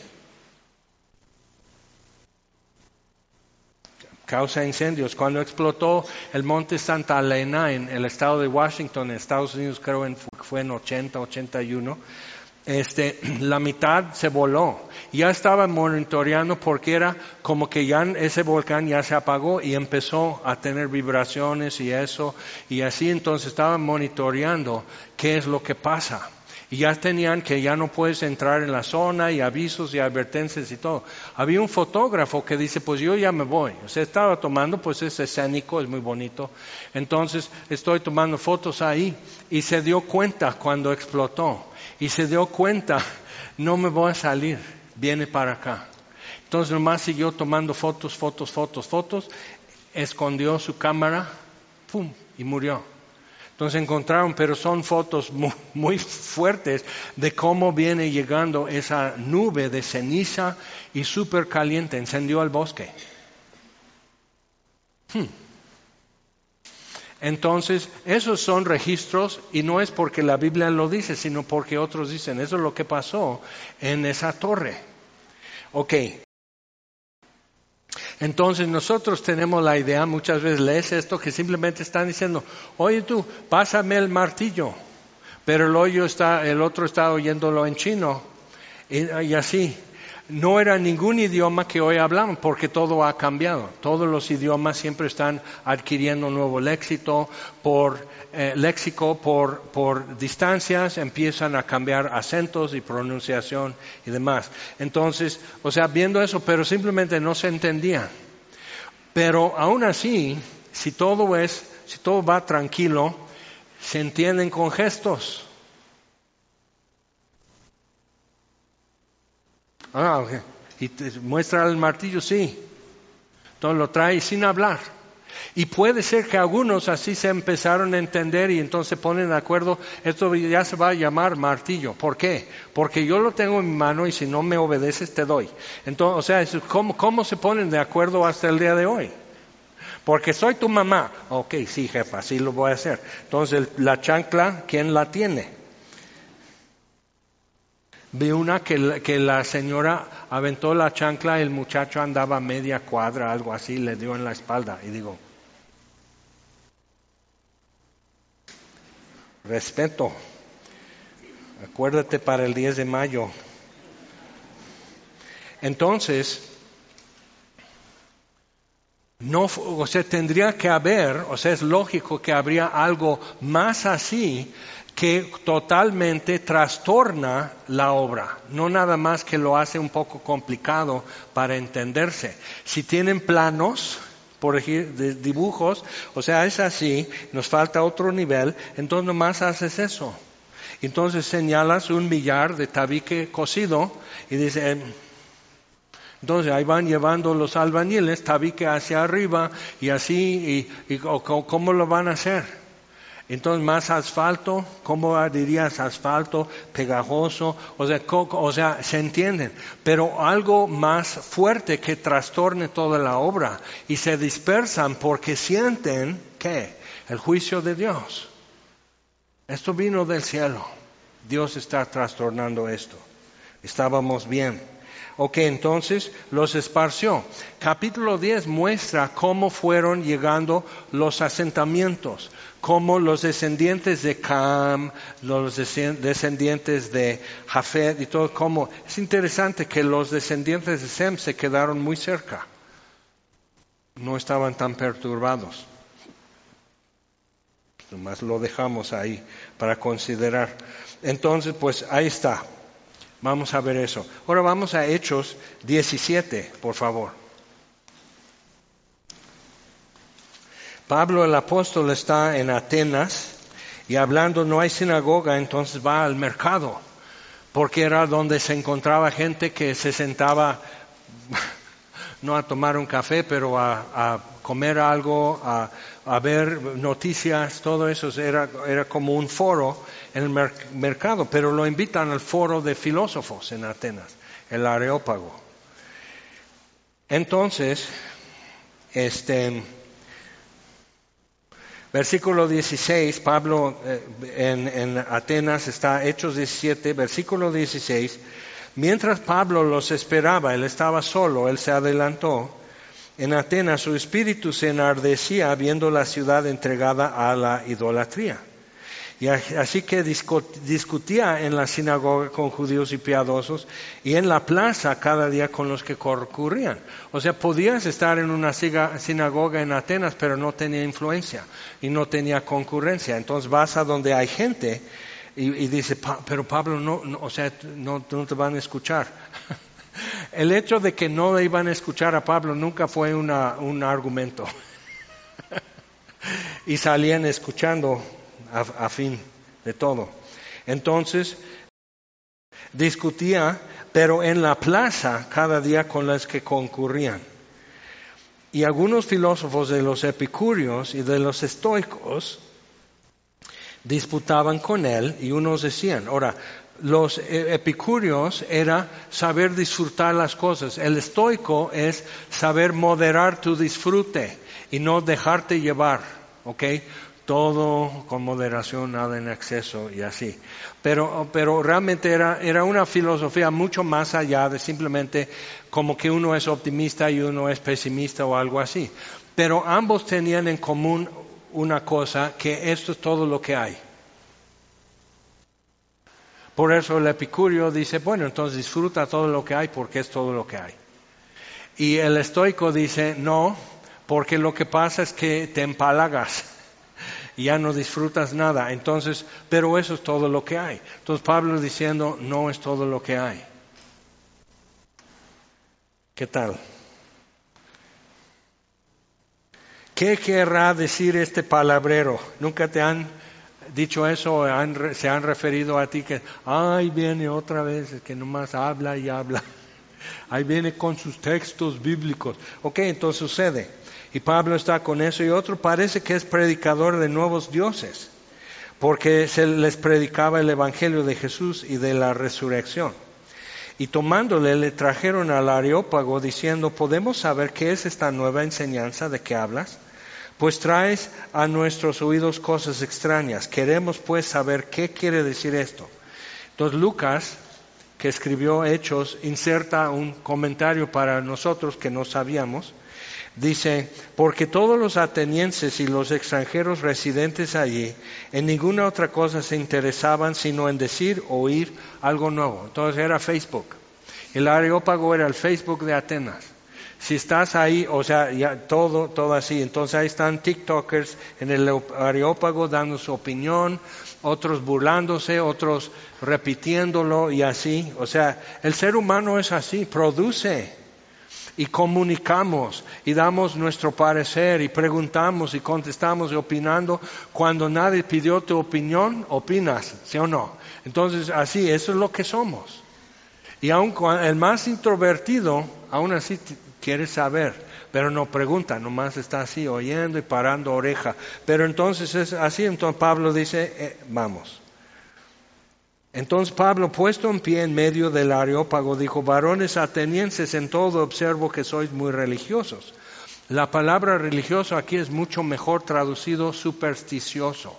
Causa incendios. Cuando explotó el monte Santa Elena en el estado de Washington, en Estados Unidos, creo en, fue en ochenta, ochenta y uno, este, la mitad se voló. Ya estaban monitoreando porque era como que ya ese volcán ya se apagó y empezó a tener vibraciones y eso, y así entonces estaban monitoreando qué es lo que pasa. Y ya tenían que ya no puedes entrar en la zona y avisos y advertencias y todo. Había un fotógrafo que dice, pues yo ya me voy. O sea, estaba tomando, pues es escénico, es muy bonito. Entonces estoy tomando fotos ahí y se dio cuenta cuando explotó. Y se dio cuenta, no me voy a salir, viene para acá. Entonces nomás siguió tomando fotos, fotos, fotos, fotos. Escondió su cámara, ¡pum! Y murió. Entonces encontraron, pero son fotos muy, muy fuertes de cómo viene llegando esa nube de ceniza y súper caliente, encendió el bosque. Hmm. Entonces, esos son registros y no es porque la Biblia lo dice, sino porque otros dicen, eso es lo que pasó en esa torre. Ok. Entonces nosotros tenemos la idea, muchas veces lees esto, que simplemente están diciendo, oye tú, pásame el martillo, pero el, hoyo está, el otro está oyéndolo en chino, y, y así. No era ningún idioma que hoy hablamos, porque todo ha cambiado. Todos los idiomas siempre están adquiriendo nuevo léxico, por, eh, léxico por, por distancias, empiezan a cambiar acentos y pronunciación y demás. Entonces, o sea, viendo eso, pero simplemente no se entendía. Pero aún así, si todo es, si todo va tranquilo, se entienden con gestos. Ah, okay. Y te muestra el martillo, sí. Entonces lo trae sin hablar. Y puede ser que algunos así se empezaron a entender y entonces se ponen de acuerdo, esto ya se va a llamar martillo. ¿Por qué? Porque yo lo tengo en mi mano y si no me obedeces te doy. Entonces, o sea, ¿cómo, cómo se ponen de acuerdo hasta el día de hoy? Porque soy tu mamá. Ok, sí, jefa, así lo voy a hacer. Entonces, la chancla, ¿quién la tiene? Vi una que la, que la señora aventó la chancla, el muchacho andaba media cuadra, algo así, le dio en la espalda. Y digo, respeto, acuérdate para el diez de mayo. Entonces, no, o sea, tendría que haber, o sea, es lógico que habría algo más así que totalmente trastorna la obra, no nada más que lo hace un poco complicado para entenderse. Si tienen planos, por ejemplo, de dibujos, o sea, es así, nos falta otro nivel, entonces nomás haces eso. Entonces señalas un millar de tabique cosido y dices, entonces ahí van llevando los albañiles tabique hacia arriba y así, y, y ¿cómo lo van a hacer? Entonces, más asfalto, ¿cómo dirías asfalto? Pegajoso, o sea, coco, o sea, se entienden. Pero algo más fuerte que trastorne toda la obra y se dispersan porque sienten, ¿qué? El juicio de Dios. Esto vino del cielo. Dios está trastornando esto. Estábamos bien. Ok, entonces los esparció. Capítulo diez muestra cómo fueron llegando los asentamientos, cómo los descendientes de Cam, los descendientes de Jafet y todo, cómo. Es interesante que los descendientes de Sem se quedaron muy cerca. No estaban tan perturbados. Nomás lo dejamos ahí para considerar. Entonces, pues ahí está. Vamos a ver eso. Ahora vamos a Hechos diecisiete, por favor. Pablo el apóstol está en Atenas y hablando, no hay sinagoga, entonces va al mercado, porque era donde se encontraba gente que se sentaba, no a tomar un café, pero a, a comer algo, a, a ver noticias, todo eso era, era como un foro en el mer- mercado, pero lo invitan al foro de filósofos en Atenas, el Areópago. Entonces, este, versículo dieciséis, Pablo eh, en, en Atenas está, Hechos diecisiete, versículo dieciséis, mientras Pablo los esperaba, él estaba solo, él se adelantó. En Atenas su espíritu se enardecía viendo la ciudad entregada a la idolatría. Y así que discutía en la sinagoga con judíos y piadosos y en la plaza cada día con los que concurrían. O sea, podías estar en una sinagoga en Atenas, pero no tenía influencia y no tenía concurrencia. Entonces vas a donde hay gente y, y dice, pero Pablo, no, no, o sea, no, no te van a escuchar. El hecho de que no iban a escuchar a Pablo nunca fue una, un argumento. Y salían escuchando a, a fin de todo. Entonces, discutía, pero en la plaza cada día con los que concurrían. Y algunos filósofos de los epicúreos y de los estoicos disputaban con él y unos decían, ahora, los epicúreos era saber disfrutar las cosas. El estoico es saber moderar tu disfrute y no dejarte llevar, ¿ok? todo con moderación, nada en exceso y así. Pero, pero realmente era, era una filosofía mucho más allá de simplemente como que uno es optimista y uno es pesimista o algo así. Pero ambos tenían en común una cosa, que esto es todo lo que hay. Por eso el epicurio dice, bueno, entonces disfruta todo lo que hay porque es todo lo que hay. Y el estoico dice, no, porque lo que pasa es que te empalagas y ya no disfrutas nada. Entonces, pero eso es todo lo que hay. Entonces Pablo diciendo, no es todo lo que hay. ¿Qué tal? ¿Qué querrá decir este palabrero? ¿Nunca te han dicho eso? Han, ¿Se han referido a ti que, ay, viene otra vez, que nomás habla y habla? Ahí viene con sus textos bíblicos. Ok, entonces sucede. Y Pablo está con eso. Y otro parece que es predicador de nuevos dioses, porque se les predicaba el evangelio de Jesús y de la resurrección. Y tomándole le trajeron al Areópago diciendo, ¿podemos saber qué es esta nueva enseñanza de que hablas? Pues traes a nuestros oídos cosas extrañas. Queremos pues saber qué quiere decir esto. Entonces Lucas, que escribió Hechos, inserta un comentario para nosotros que no sabíamos. Dice, porque todos los atenienses y los extranjeros residentes allí en ninguna otra cosa se interesaban sino en decir o oír algo nuevo. Entonces era Facebook. El Areópago era el Facebook de Atenas. Si estás ahí, o sea, ya todo, todo así. Entonces ahí están TikTokers en el Areópago dando su opinión, otros burlándose, otros repitiéndolo y así. O sea, el ser humano es así, produce. Y comunicamos y damos nuestro parecer y preguntamos y contestamos y opinando. Cuando nadie pidió tu opinión, opinas, ¿sí o no? Entonces así, eso es lo que somos. Y aun el más introvertido, aún así quiere saber, pero no pregunta, nomás está así oyendo y parando oreja. Pero entonces es así, entonces Pablo dice, eh, vamos. Entonces Pablo, puesto en pie en medio del Areópago, dijo, varones atenienses, en todo observo que sois muy religiosos. La palabra religioso aquí es mucho mejor traducido supersticioso.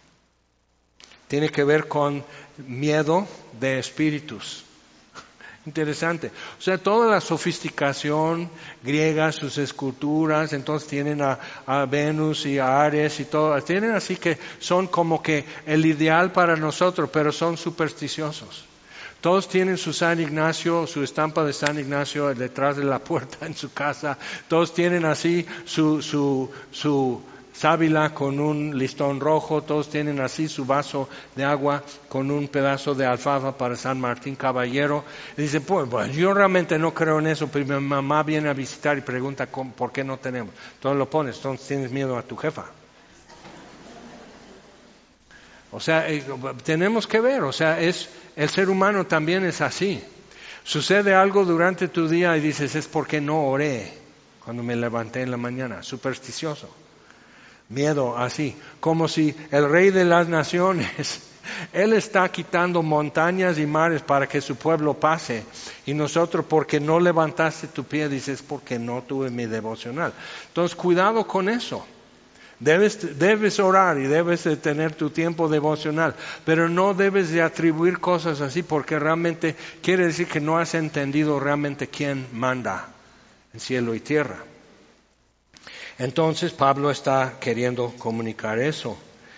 Tiene que ver con miedo de espíritus. Interesante. O sea, toda la sofisticación griega, sus esculturas, entonces tienen a, a Venus y a Ares y todo. Tienen así que son como que el ideal para nosotros, pero son supersticiosos. Todos tienen su San Ignacio, su estampa de San Ignacio detrás de la puerta en su casa. Todos tienen así su, su, su sábila con un listón rojo, todos tienen así su vaso de agua con un pedazo de alfalfa para San Martín Caballero. Y dice, pues bueno, yo realmente no creo en eso, pero mi mamá viene a visitar y pregunta por qué no tenemos. Entonces lo pones, entonces tienes miedo a tu jefa. O sea, eh, tenemos que ver, o sea, es el ser humano también es así. Sucede algo durante tu día y dices, es porque no oré cuando me levanté en la mañana, supersticioso. Miedo así, como si el rey de las naciones, él está quitando montañas y mares para que su pueblo pase. Y nosotros, porque no levantaste tu pie, dices, porque no tuve mi devocional. Entonces, cuidado con eso. Debes, debes orar y debes de tener tu tiempo devocional, pero no debes de atribuir cosas así, porque realmente quiere decir que no has entendido realmente quién manda en cielo y tierra. Entonces Pablo está queriendo comunicar eso.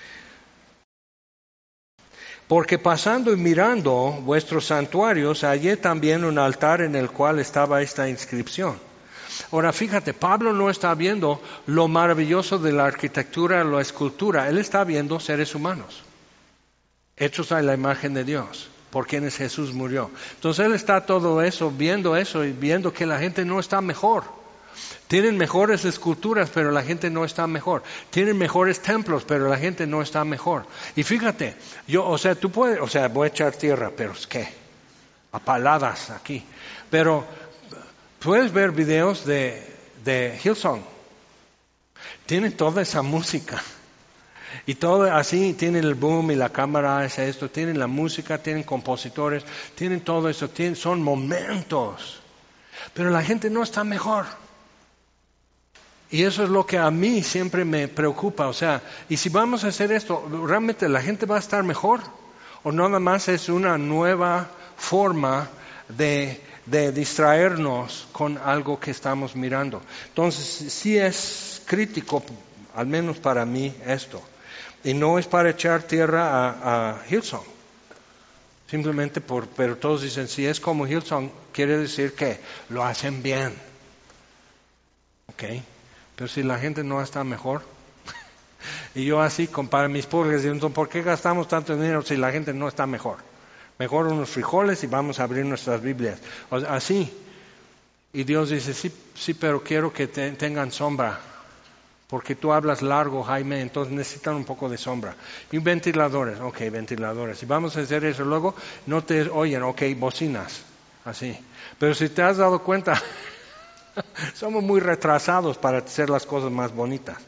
Porque pasando y mirando vuestros santuarios, hallé también un altar en el cual estaba esta inscripción. Ahora fíjate, Pablo no está viendo lo maravilloso de la arquitectura, la escultura. Él está viendo seres humanos, hechos a la imagen de Dios, por quienes Jesús murió. Entonces él está todo eso, viendo eso y viendo que la gente no está mejor. Tienen mejores esculturas, pero la gente no está mejor. Tienen mejores templos, pero la gente no está mejor. Y fíjate, yo, o sea, tú puedes, o sea, voy a echar tierra, pero es que, a paladas aquí. Pero puedes ver videos de, de Hillsong. Tienen toda esa música. Y todo así, tienen el boom y la cámara es esto, tienen la música, tienen compositores, tienen todo eso, tienen, son momentos. Pero la gente no está mejor. Y eso es lo que a mí siempre me preocupa. O sea, y si vamos a hacer esto, ¿realmente la gente va a estar mejor? ¿O nada más es una nueva forma de, de distraernos con algo que estamos mirando? Entonces, sí es crítico, al menos para mí, esto. Y no es para echar tierra a, a Hillsong. Simplemente por, pero todos dicen, si es como Hillsong, quiere decir que lo hacen bien. ¿Ok? Pero si la gente no está mejor, y yo así comparo mis pobres, digo, ¿por qué gastamos tanto dinero si la gente no está mejor? Mejor unos frijoles y vamos a abrir nuestras Biblias. O sea, así. Y Dios dice, sí, sí, pero quiero que te, tengan sombra. Porque tú hablas largo, Jaime, entonces necesitan un poco de sombra. Y ventiladores, ok, ventiladores. Y vamos a hacer eso luego, no te oyen, ok, bocinas, así. Pero si te has dado cuenta, somos muy retrasados para hacer las cosas más bonitas.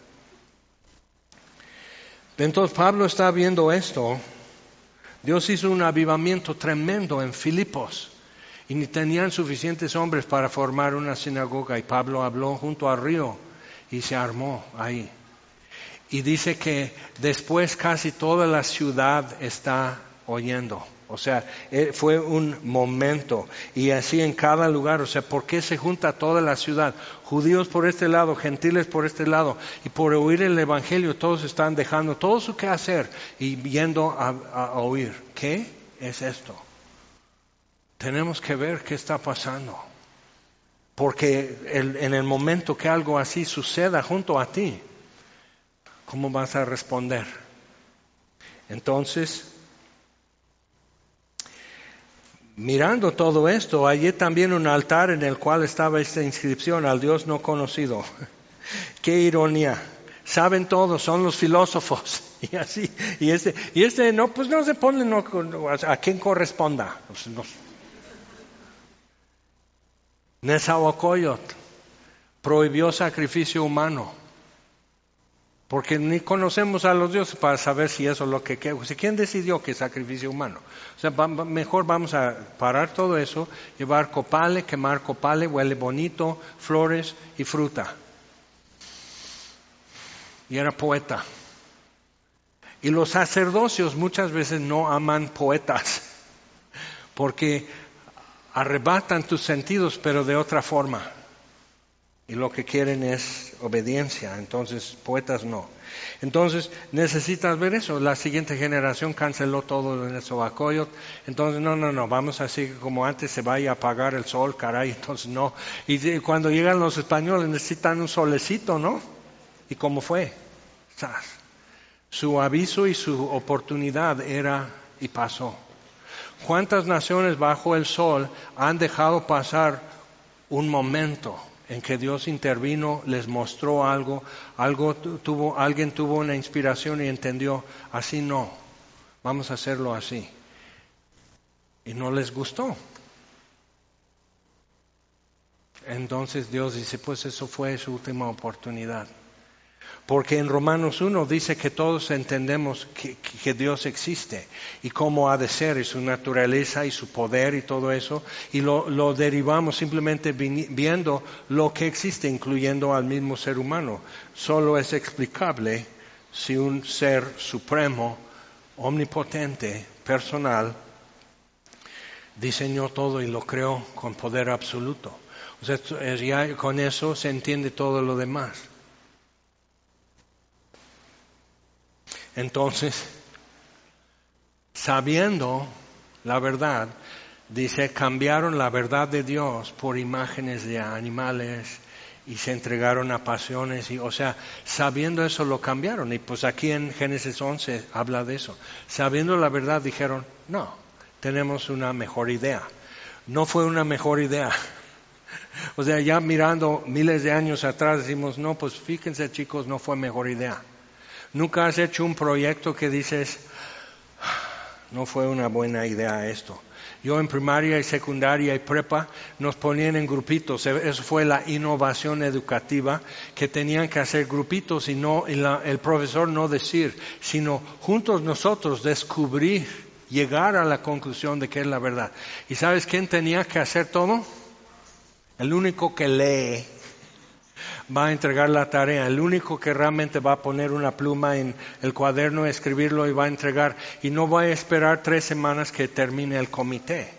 Entonces Pablo está viendo esto. Dios hizo un avivamiento tremendo en Filipos. Y ni tenían suficientes hombres para formar una sinagoga. Y Pablo habló junto al río. Y se armó ahí. Y dice que después casi toda la ciudad está oyendo. O sea, fue un momento. Y así en cada lugar. O sea, ¿por qué se junta toda la ciudad? Judíos por este lado, gentiles por este lado. Y por oír el evangelio todos están dejando todo su quehacer y yendo a, a oír. ¿Qué es esto? Tenemos que ver qué está pasando. Porque el, en el momento que algo así suceda junto a ti, ¿cómo vas a responder? Entonces, mirando todo esto, hallé también un altar en el cual estaba esta inscripción, al Dios no conocido. ¡Qué ironía! Saben todos, son los filósofos. Y así, y este, y este no, pues no se pone no, a quien corresponda. Pues no. Nezahualcóyotl prohibió sacrificio humano, porque ni conocemos a los dioses para saber si eso es lo que quiere. ¿Quién decidió que es sacrificio humano? O sea, va, mejor vamos a parar todo eso, llevar copale, quemar copale, huele bonito, flores y fruta. Y era poeta. Y los sacerdocios muchas veces no aman poetas, porque arrebatan tus sentidos, pero de otra forma. Y lo que quieren es obediencia. Entonces, poetas no. Entonces, necesitas ver eso. La siguiente generación canceló todo en el Nezahualcóyotl. Entonces, no, no, no. Vamos así como antes se vaya a apagar el sol, caray. Entonces, no. Y cuando llegan los españoles necesitan un solecito, ¿no? ¿Y cómo fue? ¡Sas! Su aviso y su oportunidad era y pasó. ¿Cuántas naciones bajo el sol han dejado pasar un momento en que Dios intervino, les mostró algo, algo tuvo, alguien tuvo una inspiración y entendió, así no, vamos a hacerlo así? Y no les gustó. Entonces Dios dice, pues eso fue su última oportunidad. Porque en Romanos uno dice que todos entendemos que, que Dios existe y cómo ha de ser y su naturaleza y su poder y todo eso, y lo, lo derivamos simplemente viendo lo que existe, incluyendo al mismo ser humano. Solo es explicable si un ser supremo, omnipotente, personal, diseñó todo y lo creó con poder absoluto. O sea, ya con eso se entiende todo lo demás. Entonces, sabiendo la verdad, dice, cambiaron la verdad de Dios por imágenes de animales y se entregaron a pasiones. Y, o sea, sabiendo eso lo cambiaron. Y pues aquí en Génesis once habla de eso. Sabiendo la verdad dijeron, no, tenemos una mejor idea. No fue una mejor idea. O sea, ya mirando miles de años atrás decimos, no, pues fíjense chicos, no fue mejor idea. Nunca has hecho un proyecto que dices, no fue una buena idea esto. Yo en primaria y secundaria y prepa nos ponían en grupitos. Eso fue la innovación educativa, que tenían que hacer grupitos y no y la, el profesor no decir, sino juntos nosotros descubrir, llegar a la conclusión de que es la verdad. ¿Y sabes quién tenía que hacer todo? El único que lee. va a entregar la tarea. El único que realmente va a poner una pluma en el cuaderno, escribirlo y va a entregar. Y no va a esperar tres semanas que termine el comité.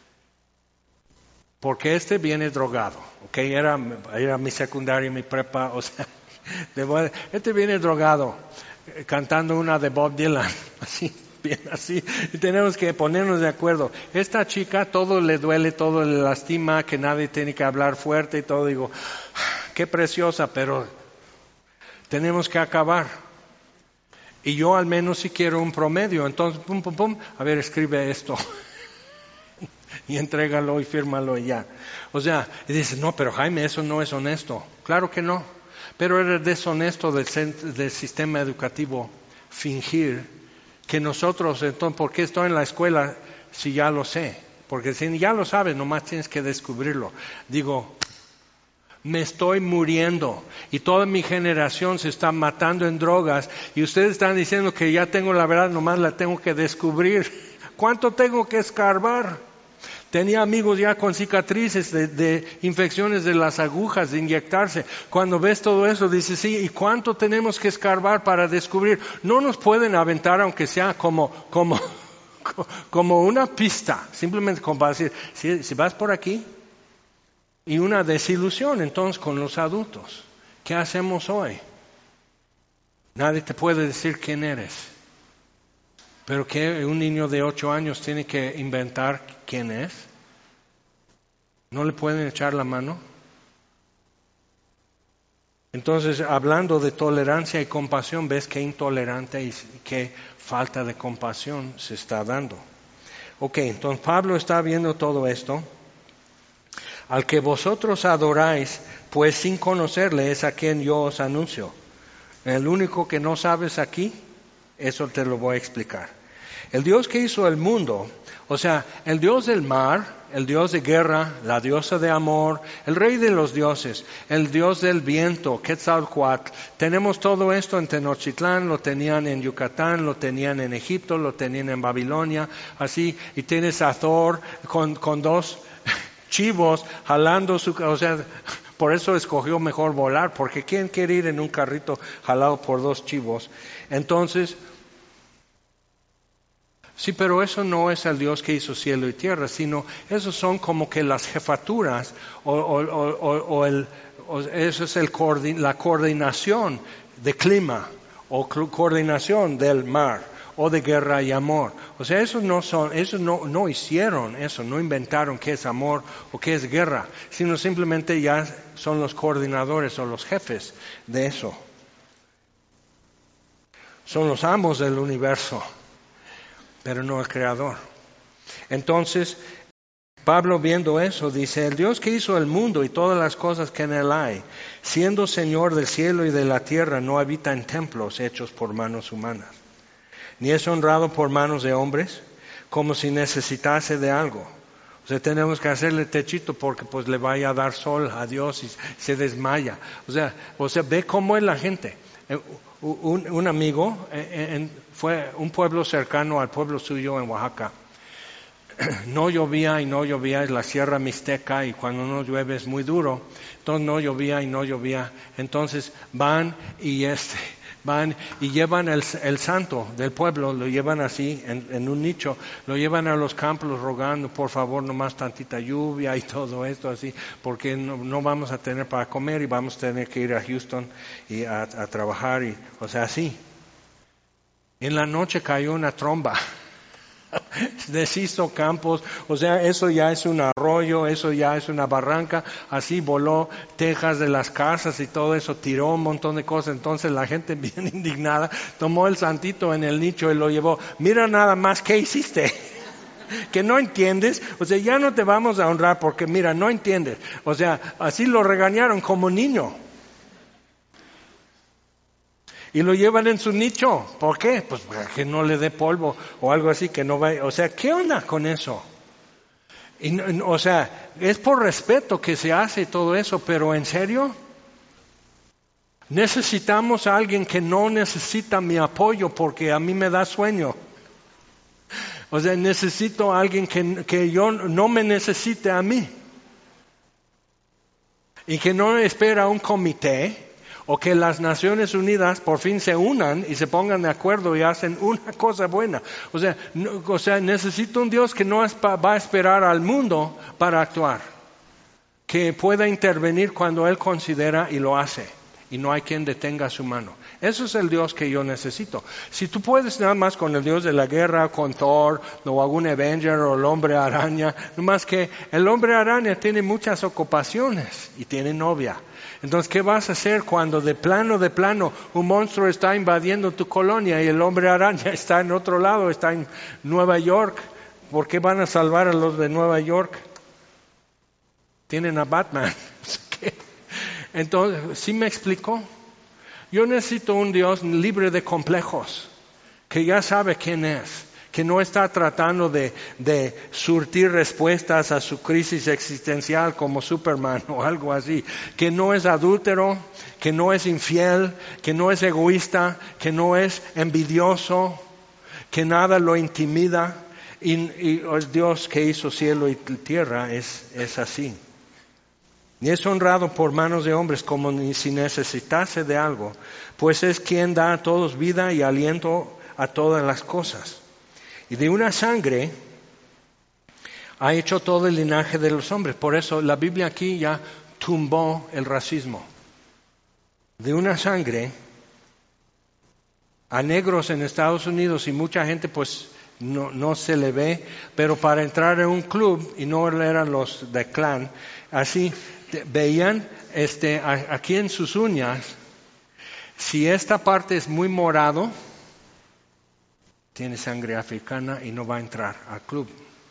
Porque este viene drogado. ¿Ok? Era, era mi secundaria, mi prepa. O sea, este viene drogado, cantando una de Bob Dylan. Así. Bien, así, y tenemos que ponernos de acuerdo. Esta chica todo le duele, todo le lastima, que nadie tiene que hablar fuerte y todo. Digo, qué preciosa, pero tenemos que acabar. Y yo al menos sí quiero un promedio. Entonces, pum, pum, pum, a ver, escribe esto. Y entrégalo y fírmalo y ya. O sea, y dices, no, pero Jaime, eso no es honesto. Claro que no. Pero era deshonesto del, del sistema educativo fingir que nosotros, entonces, ¿por qué estoy en la escuela si ya lo sé? Porque si ya lo sabes, nomás tienes que descubrirlo. Digo, me estoy muriendo y toda mi generación se está matando en drogas y ustedes están diciendo que ya tengo la verdad, nomás la tengo que descubrir. ¿Cuánto tengo que escarbar? Tenía amigos ya con cicatrices de, de infecciones de las agujas, de inyectarse. Cuando ves todo eso, dices, sí, ¿y cuánto tenemos que escarbar para descubrir? No nos pueden aventar, aunque sea como, como, como una pista. Simplemente como para decir, si, si vas por aquí, y una desilusión entonces con los adultos. ¿Qué hacemos hoy? Nadie te puede decir quién eres. Pero que un niño de ocho años tiene que inventar quién es. ¿No le pueden echar la mano? Entonces, hablando de tolerancia y compasión, ves qué intolerante y qué falta de compasión se está dando. Ok, entonces Pablo está viendo todo esto. Al que vosotros adoráis, pues sin conocerle es a quien yo os anuncio. El único que no sabes aquí, eso te lo voy a explicar. El Dios que hizo el mundo, o sea, el Dios del mar, el Dios de guerra, la diosa de amor, el rey de los dioses, el Dios del viento, Quetzalcóatl. Tenemos todo esto en Tenochtitlán, lo tenían en Yucatán, lo tenían en Egipto, lo tenían en Babilonia, así. Y tienes a Thor con, con dos chivos jalando su... O sea, por eso escogió mejor volar, porque ¿quién quiere ir en un carrito jalado por dos chivos? Entonces... Sí, pero eso no es el Dios que hizo cielo y tierra, sino esos son como que las jefaturas o, o, o, o, el, o eso es el coordin, la coordinación de clima o coordinación del mar o de guerra y amor. O sea, esos no son, esos no, no hicieron eso, no inventaron qué es amor o qué es guerra, sino simplemente ya son los coordinadores o los jefes de eso. Son los amos del universo, pero no el creador. Entonces, Pablo viendo eso dice, el Dios que hizo el mundo y todas las cosas que en él hay, siendo Señor del cielo y de la tierra, no habita en templos hechos por manos humanas, ni es honrado por manos de hombres, como si necesitase de algo. O sea, tenemos que hacerle techito porque pues le vaya a dar sol a Dios y se desmaya. O sea, o sea, ve cómo es la gente. Un, un amigo en, en, fue un pueblo cercano al pueblo suyo en Oaxaca. No llovía y no llovía, es la Sierra Mixteca y cuando no llueve es muy duro. Entonces no llovía y no llovía. Entonces van y este, van y llevan el, el santo del pueblo, lo llevan así en, en un nicho, lo llevan a los campos rogando, por favor, nomás tantita lluvia y todo esto así, porque no, no vamos a tener para comer y vamos a tener que ir a Houston y a, a trabajar, y, o sea, así. En la noche cayó una tromba. Deshizo campos, o sea, eso ya es un arroyo, eso ya es una barranca, así voló tejas de las casas y todo eso, tiró un montón de cosas. Entonces la gente bien indignada tomó el santito en el nicho y lo llevó. Mira nada más, ¿qué hiciste? Que no entiendes, o sea, ya no te vamos a honrar porque mira, no entiendes. O sea, así lo regañaron como niño. Y lo llevan en su nicho. ¿Por qué? Pues para que no le dé polvo o algo así, que no vaya. O sea, ¿qué onda con eso? Y, o sea, es por respeto que se hace todo eso, pero ¿en serio? Necesitamos a alguien que no necesita mi apoyo porque a mí me da sueño. O sea, necesito a alguien que, que yo no me necesite a mí. y que no espera un comité o que las Naciones Unidas por fin se unan y se pongan de acuerdo y hacen una cosa buena. O sea, no, o sea necesito un Dios que no es pa, va a esperar al mundo para actuar, que pueda intervenir cuando Él considera y lo hace, y no hay quien detenga su mano. Eso es el Dios que yo necesito. Si tú puedes nada más con el Dios de la guerra, con Thor, o algún Avenger, o el hombre araña, nomás que el hombre araña tiene muchas ocupaciones y tiene novia. Entonces, ¿qué vas a hacer cuando de plano, de plano, un monstruo está invadiendo tu colonia y el hombre araña está en otro lado, está en Nueva York? ¿Por qué van a salvar a los de Nueva York? Tienen a Batman. Entonces, ¿sí me explicó? Yo necesito un Dios libre de complejos, que ya sabe quién es, que no está tratando de, de surtir respuestas a su crisis existencial como Superman o algo así, que no es adúltero, que no es infiel, que no es egoísta, que no es envidioso, que nada lo intimida, y, y el Dios que hizo cielo y tierra es, es así. Y es honrado por manos de hombres como si necesitase de algo, pues es quien da a todos vida y aliento a todas las cosas. Y de una sangre ha hecho todo el linaje de los hombres. Por eso la Biblia aquí ya tumbó el racismo. De una sangre a negros en Estados Unidos, y mucha gente pues no, no se le ve, pero para entrar en un club, y no eran los de clan, así veían este, aquí en sus uñas, si esta parte es muy morado, tiene sangre africana y no va a entrar al club.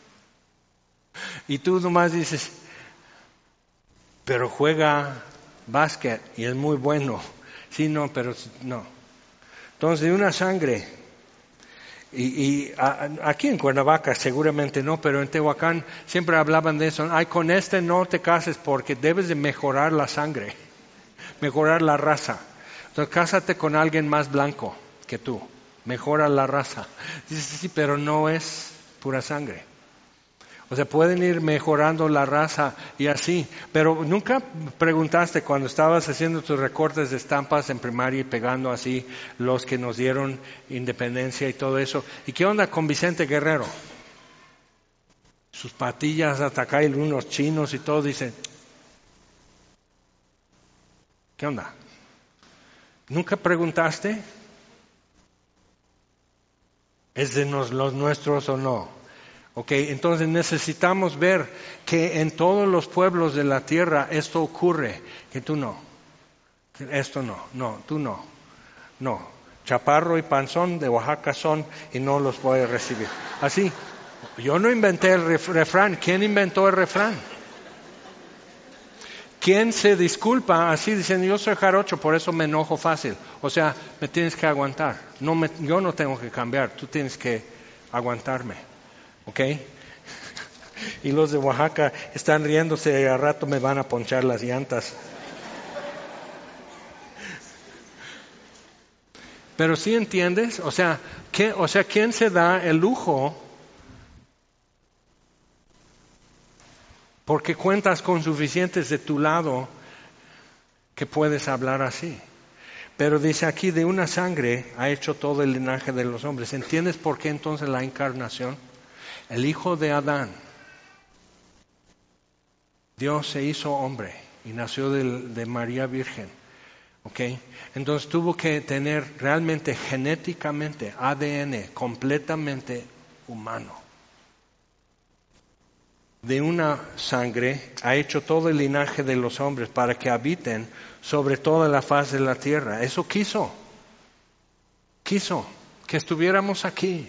Y tú nomás dices, pero juega básquet y es muy bueno. Sí, no, pero no. Entonces, de una sangre, y, y a, aquí en Cuernavaca seguramente no, pero en Tehuacán siempre hablaban de eso. Ay, con este no te cases porque debes de mejorar la sangre, mejorar la raza. Entonces, cásate con alguien más blanco que tú. Mejora la raza. Dice, sí, pero no es pura sangre. O sea, pueden ir mejorando la raza y así. Pero nunca preguntaste cuando estabas haciendo tus recortes de estampas en primaria y pegando así los que nos dieron independencia y todo eso. ¿Y qué onda con Vicente Guerrero? Sus patillas atacar y unos chinos y todo, dicen, ¿qué onda? ¿Nunca preguntaste? ¿Es de los nuestros o no? Ok, entonces necesitamos ver que en todos los pueblos de la tierra esto ocurre, que tú no, esto no, no, tú no, no. Chaparro y panzón de Oaxaca son y no los voy a recibir. Así, yo no inventé el refrán, ¿quién inventó el refrán? ¿Quién se disculpa así diciendo yo soy jarocho, por eso me enojo fácil? O sea, me tienes que aguantar. No me, yo no tengo que cambiar, tú tienes que aguantarme. ¿Ok? Y los de Oaxaca están riéndose y al rato me van a ponchar las llantas. Pero ¿sí entiendes? O sea, ¿qué, o sea, ¿quién se da el lujo? Porque cuentas con suficientes de tu lado que puedes hablar así. Pero dice aquí, de una sangre ha hecho todo el linaje de los hombres. ¿Entiendes por qué entonces la encarnación? El hijo de Adán, Dios se hizo hombre y nació de, de María Virgen. ¿Ok? Entonces tuvo que tener realmente genéticamente A D N completamente humano. De una sangre ha hecho todo el linaje de los hombres para que habiten sobre toda la faz de la tierra. Eso quiso. Quiso que estuviéramos aquí.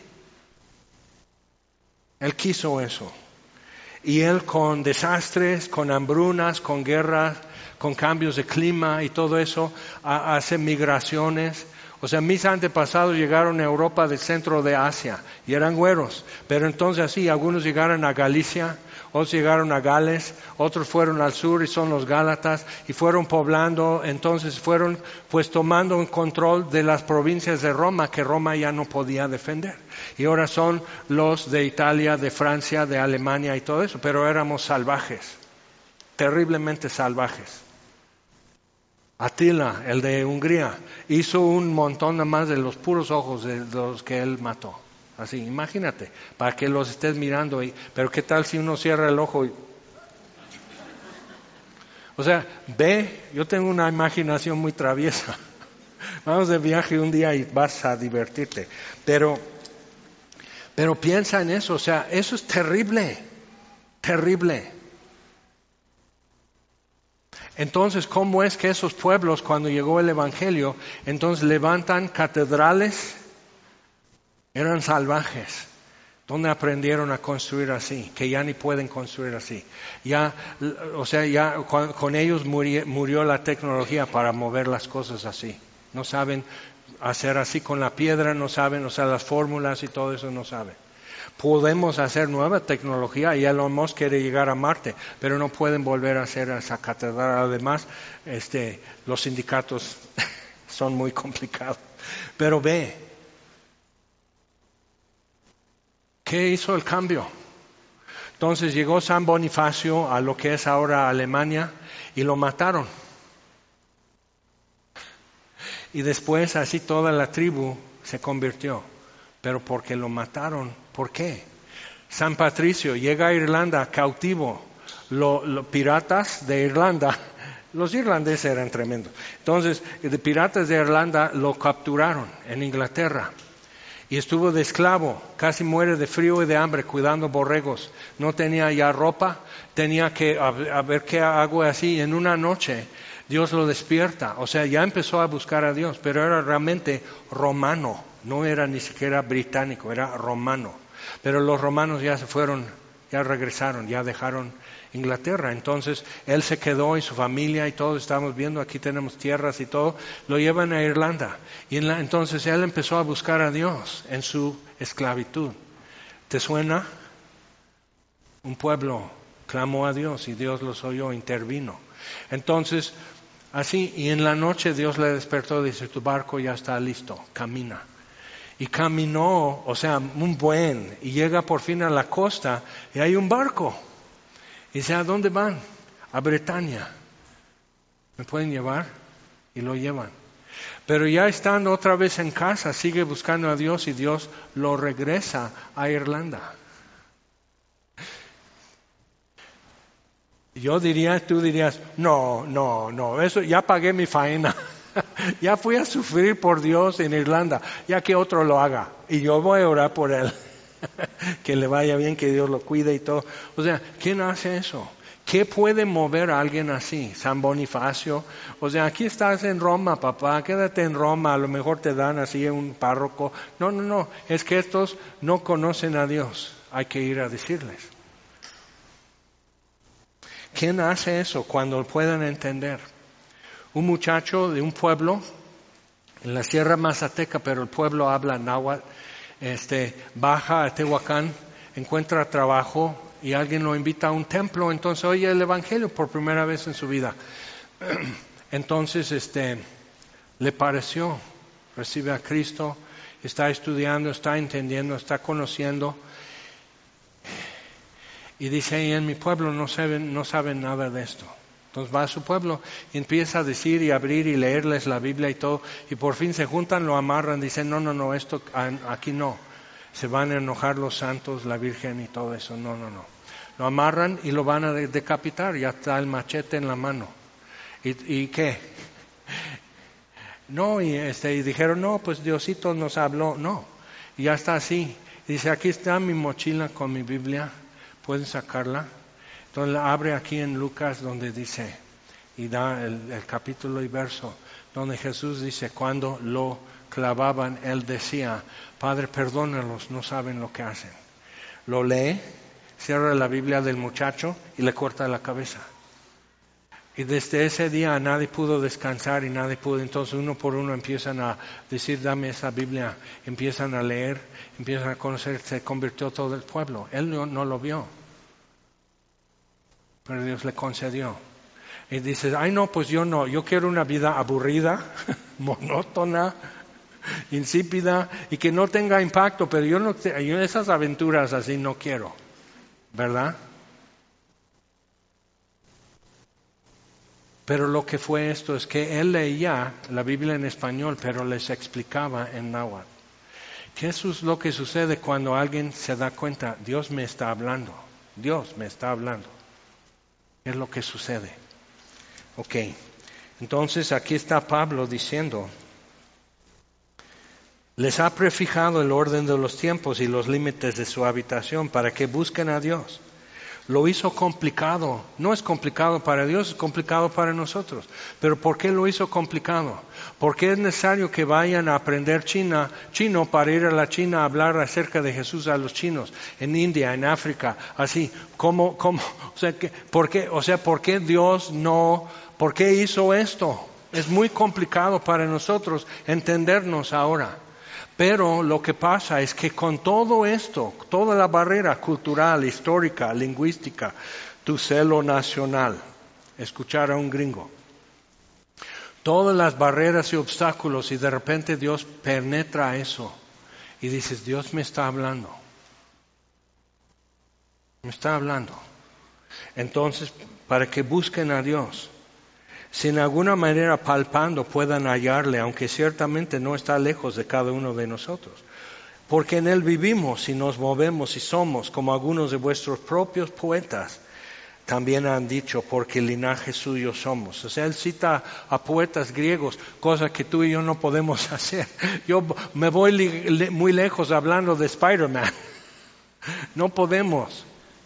Él quiso eso. Y Él con desastres, con hambrunas, con guerras, con cambios de clima y todo eso, hace migraciones. O sea, mis antepasados llegaron a Europa del centro de Asia y eran güeros. Pero entonces así, algunos llegaron a Galicia, otros llegaron a Gales, otros fueron al sur y son los Gálatas y fueron poblando, entonces fueron pues tomando un control de las provincias de Roma que Roma ya no podía defender. Y ahora son los de Italia, de Francia, de Alemania y todo eso, pero éramos salvajes, terriblemente salvajes. Atila, el de Hungría, hizo un montón más de los puros ojos de los que él mató. Así, imagínate, para que los estés mirando. Y, pero ¿qué tal si uno cierra el ojo? Y... O sea, ve, yo tengo una imaginación muy traviesa. Vamos de viaje un día y vas a divertirte. Pero, pero piensa en eso, o sea, eso es terrible, terrible. Entonces, ¿cómo es que esos pueblos, cuando llegó el Evangelio, entonces levantan catedrales? Eran salvajes. ¿Dónde aprendieron a construir así? Que ya ni pueden construir así. Ya, o sea, ya con, con ellos murió, murió la tecnología para mover las cosas así. No saben hacer así con la piedra, no saben, o sea, las fórmulas y todo eso no saben. Podemos hacer nueva tecnología y Elon Musk quiere llegar a Marte, pero no pueden volver a hacer esa catedral. Además, este, los sindicatos son muy complicados. Pero ve, ¿qué hizo el cambio? Entonces llegó San Bonifacio a lo que es ahora Alemania y lo mataron. Y después así toda la tribu se convirtió, pero porque lo mataron. ¿Por qué? San Patricio llega a Irlanda cautivo, los piratas de Irlanda, los irlandeses eran tremendos. Entonces, de piratas de Irlanda lo capturaron en Inglaterra. Y estuvo de esclavo, casi muere de frío y de hambre cuidando borregos. No tenía ya ropa, tenía que a, a ver qué hago así. En una noche Dios lo despierta, o sea, ya empezó a buscar a Dios, pero era realmente romano, no era ni siquiera británico, era romano. Pero los romanos ya se fueron, ya regresaron, ya dejaron Inglaterra. Entonces él se quedó y su familia y todos estamos viendo, aquí tenemos tierras y todo, lo llevan a Irlanda. Y en la, entonces él empezó a buscar a Dios en su esclavitud. ¿Te suena? Un pueblo clamó a Dios y Dios los oyó, intervino. Entonces, así, y en la noche Dios le despertó y dice, tu barco ya está listo, camina. Y caminó, o sea, un buen, y llega por fin a la costa y hay un barco. Y dice, ¿a dónde van? A Bretaña. ¿Me pueden llevar? Y lo llevan. Pero ya estando otra vez en casa, sigue buscando a Dios y Dios lo regresa a Irlanda. Yo diría, tú dirías, no, no, no, eso ya pagué mi faena. Ya fui a sufrir por Dios en Irlanda, ya que otro lo haga. Y yo voy a orar por él. Que le vaya bien, que Dios lo cuide y todo. O sea, ¿quién hace eso? ¿Qué puede mover a alguien así? San Bonifacio. O sea, aquí estás en Roma, papá, quédate en Roma, a lo mejor te dan así un párroco. No, no, no, es que estos no conocen a Dios. Hay que ir a decirles. ¿Quién hace eso cuando puedan entender? Un muchacho de un pueblo en la Sierra Mazateca, pero el pueblo habla náhuatl, este, baja a Tehuacán, encuentra trabajo y alguien lo invita a un templo, entonces oye el Evangelio por primera vez en su vida. Entonces este, le pareció, recibe a Cristo, está estudiando, está entendiendo, está conociendo. Y dice, y en mi pueblo no saben, no saben nada de esto. Entonces va a su pueblo y empieza a decir y abrir y leerles la Biblia y todo. Y por fin se juntan, lo amarran, dicen, no, no, no, esto aquí no. Se van a enojar los santos, la Virgen y todo eso. No, no, no. Lo amarran y lo van a decapitar. Ya está el machete en la mano. ¿Y, y qué? No, y, este, y dijeron, no, pues Diosito nos habló. No, y ya está así. Y dice, aquí está mi mochila con mi Biblia. ¿Pueden sacarla? Entonces la abre aquí en Lucas donde dice, y da el, el capítulo y verso, donde Jesús dice, cuando lo clavaban, Él decía, Padre, perdónalos, no saben lo que hacen. Lo lee, cierra la Biblia del muchacho y le corta la cabeza. Y desde ese día nadie pudo descansar y nadie pudo, entonces uno por uno empiezan a decir, dame esa Biblia, empiezan a leer, empiezan a conocer, se convirtió todo el pueblo. Él no, no lo vio, pero Dios le concedió. Y dices, ay no, pues yo no, yo quiero una vida aburrida, monótona, insípida y que no tenga impacto, pero yo no, yo esas aventuras así no quiero, ¿verdad? Pero lo que fue esto es que él leía la Biblia en español, pero les explicaba en náhuatl. ¿Qué es lo que sucede cuando alguien se da cuenta? Dios me está hablando. Dios me está hablando. ¿Qué es lo que sucede? Ok. Entonces aquí está Pablo diciendo, les ha prefijado el orden de los tiempos y los límites de su habitación para que busquen a Dios. Lo hizo complicado. No es complicado para Dios, es complicado para nosotros. Pero ¿por qué lo hizo complicado? Porque es necesario que vayan a aprender China, chino para ir a la China a hablar acerca de Jesús a los chinos, en India, en África, así. ¿Cómo, cómo? O sea, que, ¿por qué? O sea, ¿por qué Dios no, por qué hizo esto? Es muy complicado para nosotros entendernos ahora. Pero lo que pasa es que con todo esto, toda la barrera cultural, histórica, lingüística, tu celo nacional, escuchar a un gringo, todas las barreras y obstáculos, y de repente Dios penetra eso y dices, Dios me está hablando, me está hablando. Entonces, para que busquen a Dios, si en alguna manera palpando puedan hallarle, aunque ciertamente no está lejos de cada uno de nosotros. Porque en Él vivimos y nos movemos y somos, como algunos de vuestros propios poetas también han dicho, porque linaje suyo somos. O sea, Él cita a poetas griegos, cosa que tú y yo no podemos hacer. Yo me voy li- muy lejos hablando de Spider-Man. No podemos.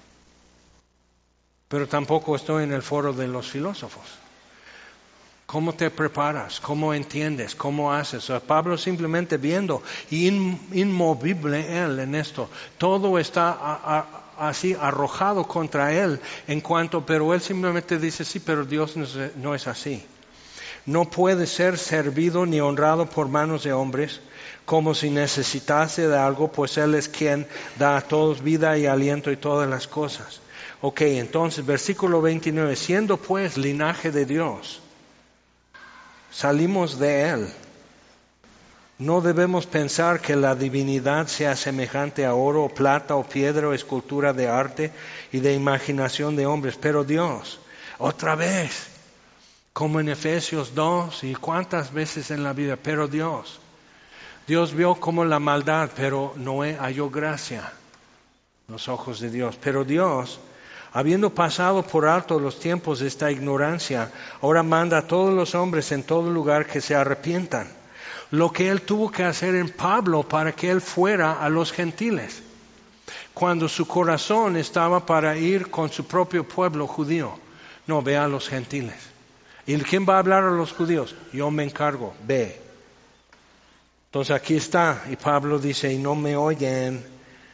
Pero tampoco estoy en el foro de los filósofos. ¿Cómo te preparas? ¿Cómo entiendes? ¿Cómo haces? O sea, Pablo simplemente viendo, y in, inmovible él en esto. Todo está a, a, así arrojado contra él en cuanto, pero él simplemente dice, sí, pero Dios no es, no es así. No puede ser servido ni honrado por manos de hombres, como si necesitase de algo, pues Él es quien da a todos vida y aliento y todas las cosas. Ok, entonces, versículo veintinueve, siendo pues linaje de Dios, salimos de Él. No debemos pensar que la divinidad sea semejante a oro, plata o piedra o escultura de arte y de imaginación de hombres. Pero Dios, otra vez, como en Efesios dos y cuántas veces en la vida, pero Dios, Dios vio como la maldad, pero Noé halló gracia en los ojos de Dios. Pero Dios, habiendo pasado por alto los tiempos de esta ignorancia, ahora manda a todos los hombres en todo lugar que se arrepientan. Lo que Él tuvo que hacer en Pablo para que Él fuera a los gentiles, cuando su corazón estaba para ir con su propio pueblo judío. No, ve a los gentiles. ¿Y quién va a hablar a los judíos? Yo me encargo, ve. Entonces aquí está, y Pablo dice, y no me oyen.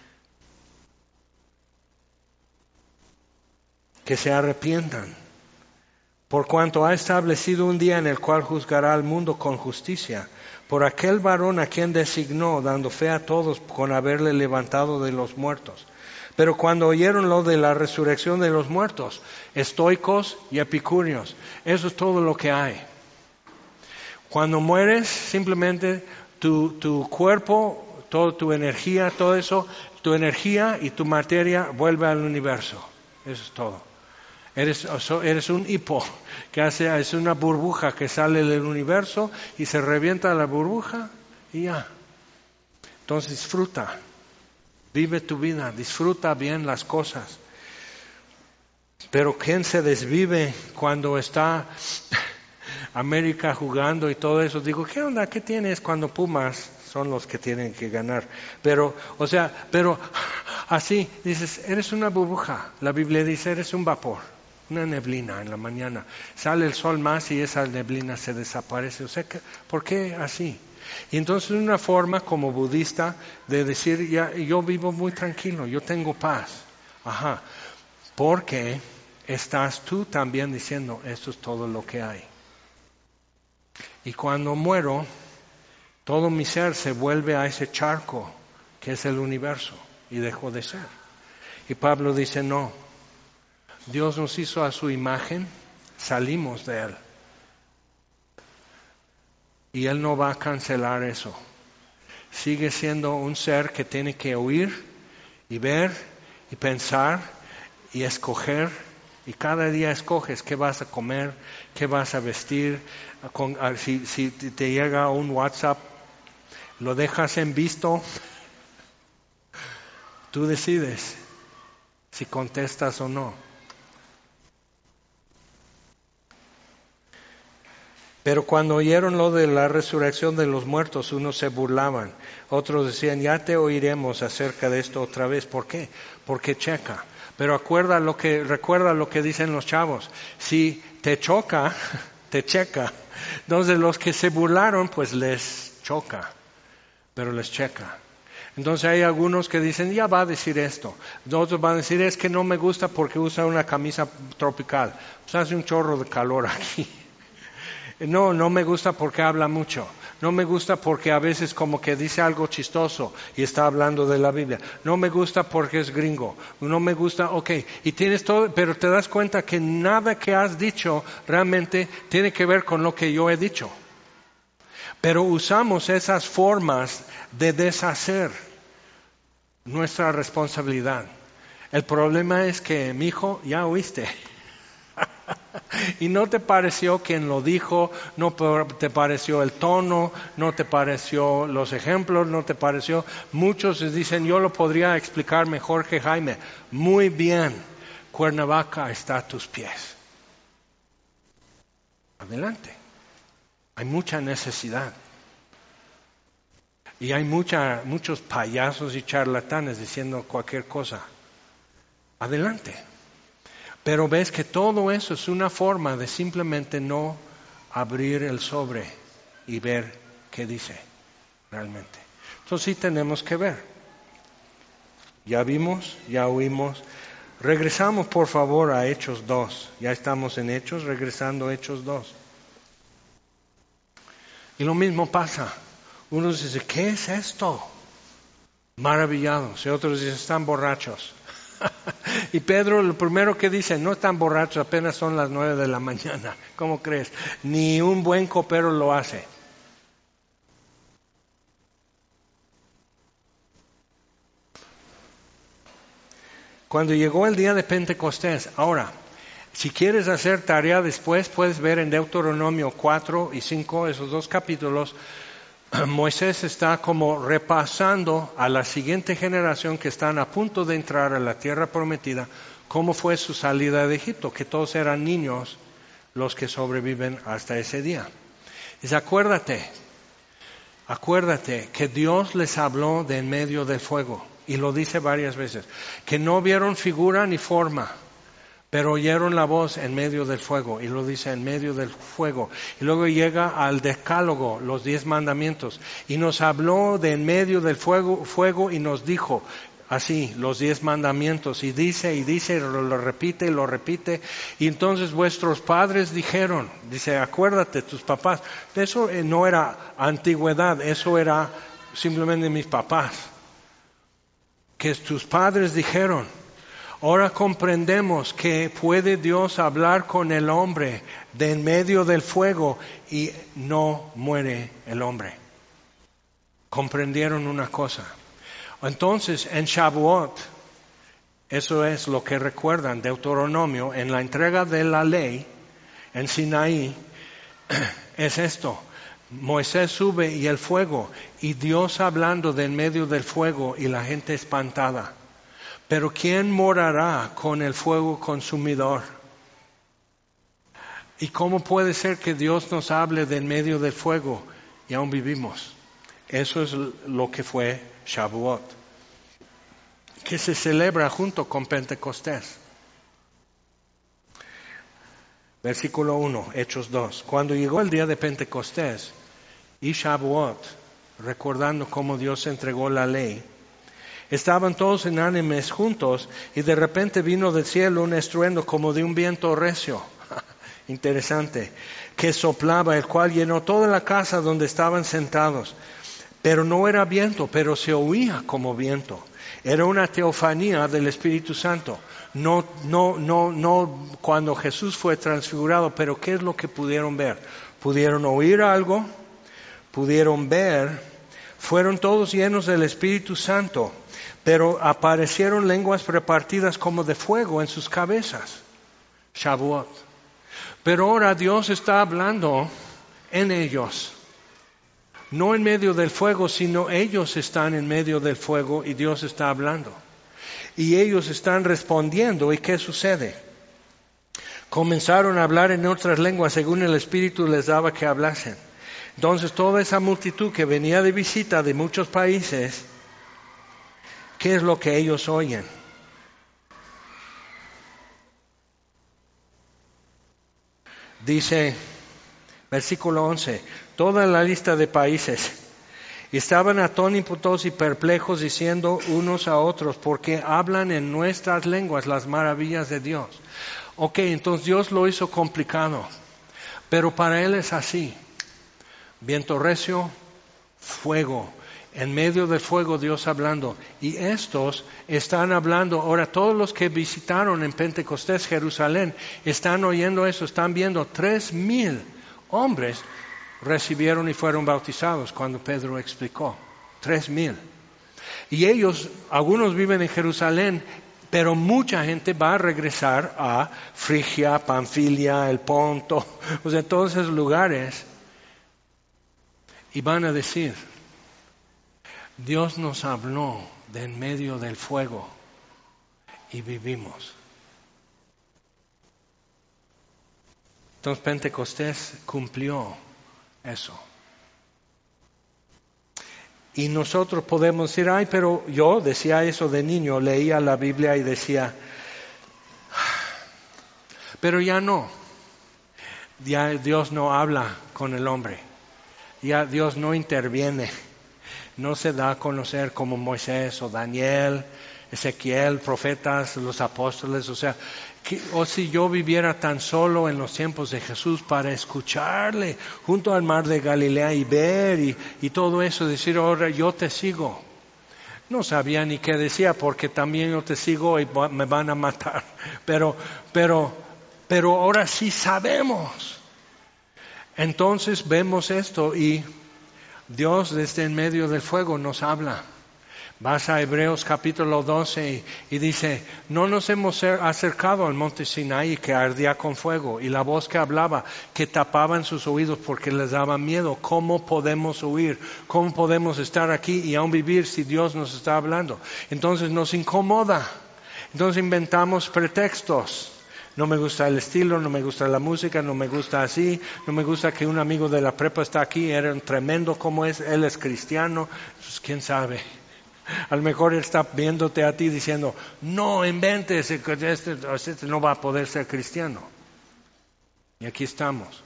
Que se arrepientan, por cuanto ha establecido un día en el cual juzgará al mundo con justicia, por aquel varón a quien designó, dando fe a todos con haberle levantado de los muertos. Pero cuando oyeron lo de la resurrección de los muertos, estoicos y epicúreos, eso es todo lo que hay. Cuando mueres, simplemente tu, tu cuerpo, toda tu energía, todo eso, tu energía y tu materia vuelve al universo. Eso es todo. Eres, eres un hipo que hace, es una burbuja que sale del universo y se revienta la burbuja y ya. Entonces disfruta, vive tu vida, disfruta bien las cosas. Pero ¿quién se desvive cuando está América jugando y todo eso? Digo, ¿qué onda? ¿Qué tienes cuando Pumas son los que tienen que ganar? Pero, o sea, pero así dices, eres una burbuja. La Biblia dice, eres un vapor. Una neblina en la mañana. Sale el sol más y esa neblina se desaparece. O sea, ¿por qué así? Y entonces una forma como budista de decir, ya, yo vivo muy tranquilo, yo tengo paz. Ajá. Porque estás tú también diciendo, esto es todo lo que hay. Y cuando muero, todo mi ser se vuelve a ese charco que es el universo y dejó de ser. Y Pablo dice, no. Dios nos hizo a su imagen, salimos de Él. Y Él no va a cancelar eso. Sigue siendo un ser que tiene que oír y ver y pensar y escoger Y cada día escoges qué vas a comer, qué vas a vestir. Con, si, si te llega un WhatsApp, lo dejas en visto. Tú decides si contestas o no. Pero cuando oyeron lo de la resurrección de los muertos, unos se burlaban, otros decían, ya te oiremos acerca de esto otra vez. ¿Por qué? Porque checa. Pero acuerda lo que, recuerda lo que dicen los chavos. Si te choca, te checa. Entonces los que se burlaron, pues les choca, pero les checa. Entonces hay algunos que dicen, ya va a decir esto. Otros van a decir, es que no me gusta porque usa una camisa tropical. Pues hace un chorro de calor aquí. No, no me gusta porque habla mucho. No me gusta porque a veces como que dice algo chistoso y está hablando de la Biblia. No me gusta porque es gringo. No me gusta, ok. Y tienes todo, pero te das cuenta que nada que has dicho realmente tiene que ver con lo que yo he dicho. Pero usamos esas formas de deshacer nuestra responsabilidad. El problema es que, mi hijo, ya oíste. Y no te pareció quien lo dijo, no te pareció el tono, no te pareció los ejemplos, no te pareció. Muchos dicen, yo lo podría explicar mejor que Jaime. Muy bien, Cuernavaca está a tus pies. Adelante. Hay mucha necesidad. Y hay mucha, muchos payasos y charlatanes diciendo cualquier cosa. Adelante. Pero ves que todo eso es una forma de simplemente no abrir el sobre y ver qué dice realmente. Entonces sí tenemos que ver. Ya vimos, ya oímos. Regresamos por favor a Hechos dos. Ya estamos en Hechos, regresando a Hechos dos. Y lo mismo pasa. Unos dicen, ¿qué es esto? Maravillados. Y otros dicen, están borrachos. Y Pedro lo primero que dice, no están borrachos, apenas son las nueve de la mañana. ¿Cómo crees? Ni un buen copero lo hace. Cuando llegó el día de Pentecostés, ahora, si quieres hacer tarea después, puedes ver en Deuteronomio cuatro y cinco, esos dos capítulos. Moisés está como repasando a la siguiente generación que están a punto de entrar a la tierra prometida, cómo fue su salida de Egipto, que todos eran niños los que sobreviven hasta ese día. Dice, acuérdate, acuérdate que Dios les habló de en medio del fuego, y lo dice varias veces, que no vieron figura ni forma, pero oyeron la voz en medio del fuego, y lo dice en medio del fuego. Y luego llega al decálogo, los diez mandamientos, y nos habló de en medio del fuego, fuego y nos dijo, así, los diez mandamientos, y dice, y dice, y lo, lo repite, y lo repite. Y entonces vuestros padres dijeron, dice, acuérdate, tus papás. Eso no era antigüedad, eso era simplemente mis papás. Que tus padres dijeron. Ahora comprendemos que puede Dios hablar con el hombre de en medio del fuego y no muere el hombre. Comprendieron una cosa. Entonces, en Shavuot, eso es lo que recuerdan, Deuteronomio, en la entrega de la ley, en Sinaí, es esto. Moisés sube y el fuego, y Dios hablando de en medio del fuego y la gente espantada. Pero ¿quién morará con el fuego consumidor? ¿Y cómo puede ser que Dios nos hable de en medio del fuego y aún vivimos? Eso es lo que fue Shavuot, que se celebra junto con Pentecostés. Versículo uno, Hechos dos. Cuando llegó el día de Pentecostés y Shavuot, recordando cómo Dios entregó la ley, estaban todos unánimes juntos y de repente vino del cielo un estruendo como de un viento recio, interesante, que soplaba, el cual llenó toda la casa donde estaban sentados. Pero no era viento, pero se oía como viento. Era una teofanía del Espíritu Santo. No, no, no, no cuando Jesús fue transfigurado, pero ¿qué es lo que pudieron ver? Pudieron oír algo, pudieron ver, fueron todos llenos del Espíritu Santo. Pero aparecieron lenguas repartidas como de fuego en sus cabezas. Shavuot. Pero ahora Dios está hablando en ellos. No en medio del fuego, sino ellos están en medio del fuego y Dios está hablando. Y ellos están respondiendo. ¿Y qué sucede? Comenzaron a hablar en otras lenguas según el Espíritu les daba que hablasen. Entonces toda esa multitud que venía de visita de muchos países, ¿qué es lo que ellos oyen? Dice, versículo once, toda la lista de países estaban atónitos y perplejos diciendo unos a otros, porque hablan en nuestras lenguas las maravillas de Dios. Ok, entonces Dios lo hizo complicado, pero para Él es así. Viento recio, fuego. En medio del fuego Dios hablando. Y estos están hablando. Ahora todos los que visitaron en Pentecostés Jerusalén están oyendo eso. Están viendo tres mil hombres recibieron y fueron bautizados cuando Pedro explicó. Tres mil. Y ellos, algunos viven en Jerusalén, pero mucha gente va a regresar a Frigia, Panfilia, el Ponto, o sea, todos esos lugares. Y van a decir, Dios nos habló de en medio del fuego y vivimos. Entonces Pentecostés cumplió eso. Y nosotros podemos decir, ay, pero yo decía eso de niño, leía la Biblia y decía, pero ya no. Ya Dios no habla con el hombre. Ya Dios no interviene. No se da a conocer como Moisés o Daniel, Ezequiel, profetas, los apóstoles. O sea, que, o si yo viviera tan solo en los tiempos de Jesús para escucharle junto al mar de Galilea y ver y, y todo eso, decir, ahora yo te sigo. No sabía ni qué decía porque también yo te sigo y me van a matar. Pero, pero, pero ahora sí sabemos. Entonces vemos esto y Dios desde en medio del fuego nos habla. Vas a Hebreos capítulo doce y, y dice, no nos hemos acercado al monte Sinaí que ardía con fuego y la voz que hablaba que tapaban sus oídos porque les daba miedo. ¿Cómo podemos huir? ¿Cómo podemos estar aquí y aún vivir si Dios nos está hablando? Entonces nos incomoda. Entonces inventamos pretextos. No me gusta el estilo, no me gusta la música, no me gusta así, no me gusta que un amigo de la prepa está aquí, era un tremendo como es, él es cristiano, pues quién sabe. A lo mejor él está viéndote a ti diciendo, no inventes, este, este no va a poder ser cristiano. Y aquí estamos.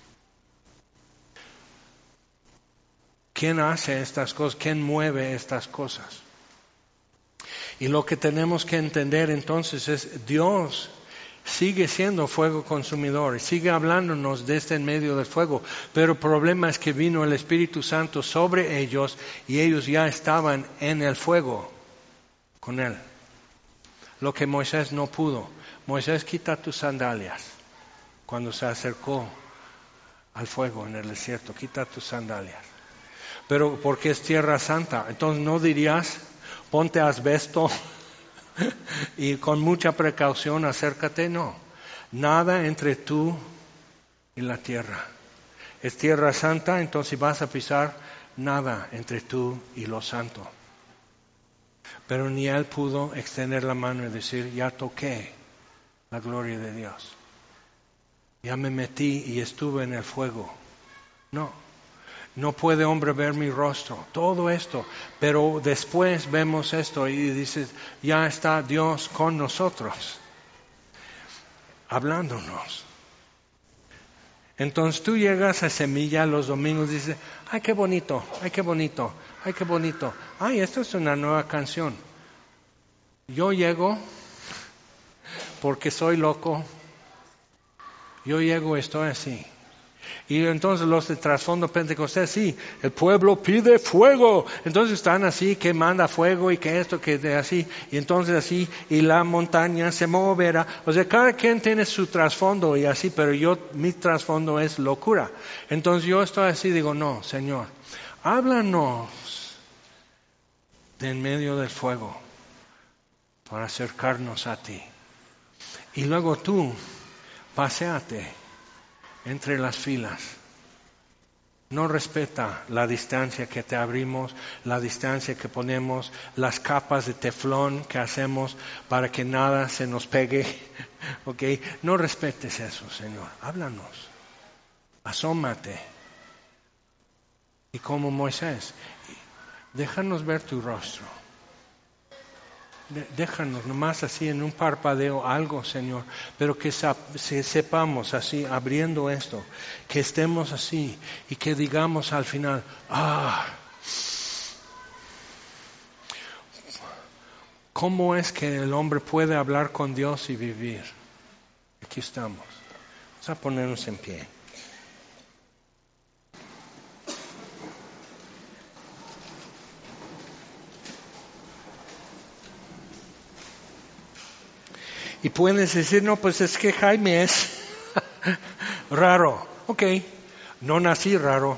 ¿Quién hace estas cosas? ¿Quién mueve estas cosas? Y lo que tenemos que entender entonces es Dios sigue siendo fuego consumidor, sigue hablándonos desde en medio del fuego, pero el problema es que vino el Espíritu Santo sobre ellos y ellos ya estaban en el fuego con Él. Lo que Moisés no pudo. Moisés, quita tus sandalias. Cuando se acercó al fuego en el desierto, quita tus sandalias. Pero porque es tierra santa, entonces no dirías, ponte asbesto y con mucha precaución acércate, no. Nada entre tú y la tierra. Es tierra santa, entonces si vas a pisar, nada entre tú y lo santo. Pero ni él pudo extender la mano y decir, ya toqué la gloria de Dios. Ya me metí y estuve en el fuego. No. No puede hombre ver mi rostro, todo esto, pero después vemos esto y dices, ya está Dios con nosotros, hablándonos. Entonces tú llegas a Semilla los domingos y dices, ay qué bonito, ay qué bonito, ay qué bonito, ay esto es una nueva canción. Yo llego porque soy loco, yo llego y estoy así. Y entonces los de trasfondo Pentecostés, sí, el pueblo pide fuego. Entonces están así, que manda fuego y que esto, que de así. Y entonces así, y la montaña se moverá. O sea, cada quien tiene su trasfondo y así, pero yo, mi trasfondo es locura. Entonces yo estoy así, digo, no, Señor, háblanos de en medio del fuego para acercarnos a ti. Y luego tú paséate entre las filas. No respeta la distancia que te abrimos, la distancia que ponemos, las capas de teflón que hacemos para que nada se nos pegue. ¿Ok? No respetes eso, Señor. Háblanos. Asómate. Y como Moisés, déjanos ver tu rostro. Déjanos nomás así en un parpadeo algo, Señor, pero que sepamos así, abriendo esto, que estemos así y que digamos al final, ah, ¿cómo es que el hombre puede hablar con Dios y vivir? Aquí estamos. Vamos a ponernos en pie. Y puedes decir, no, pues es que Jaime es raro. Ok, no nací raro.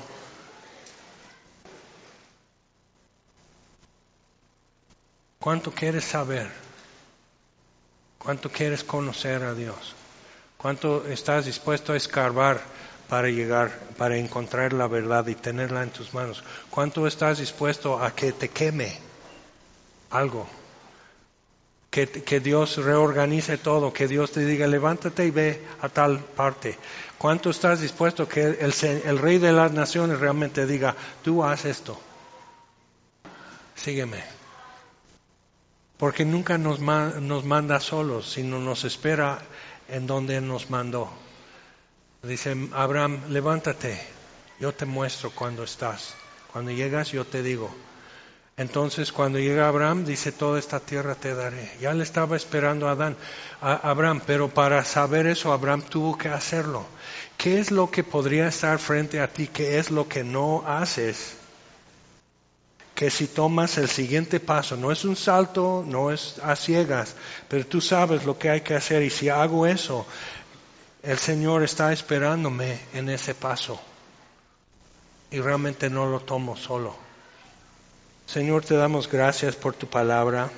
¿Cuánto quieres saber? ¿Cuánto quieres conocer a Dios? ¿Cuánto estás dispuesto a escarbar para llegar, para encontrar la verdad y tenerla en tus manos? ¿Cuánto estás dispuesto a que te queme algo? Que, que Dios reorganice todo, que Dios te diga, levántate y ve a tal parte. ¿Cuánto estás dispuesto que el, el Rey de las Naciones realmente diga, tú haz esto? Sígueme. Porque nunca nos, nos manda solos, sino nos espera en donde nos mandó. Dice Abraham, levántate, yo te muestro cuando estás. Cuando llegas yo te digo. Entonces cuando llega Abraham, dice, toda esta tierra te daré. Ya le estaba esperando a Adán, a Abraham, pero para saber eso Abraham tuvo que hacerlo. ¿Qué es lo que podría estar frente a ti? ¿Qué es lo que no haces? Que si tomas el siguiente paso, no es un salto, no es a ciegas, pero tú sabes lo que hay que hacer y si hago eso, el Señor está esperándome en ese paso y realmente no lo tomo solo. Señor, te damos gracias por tu palabra.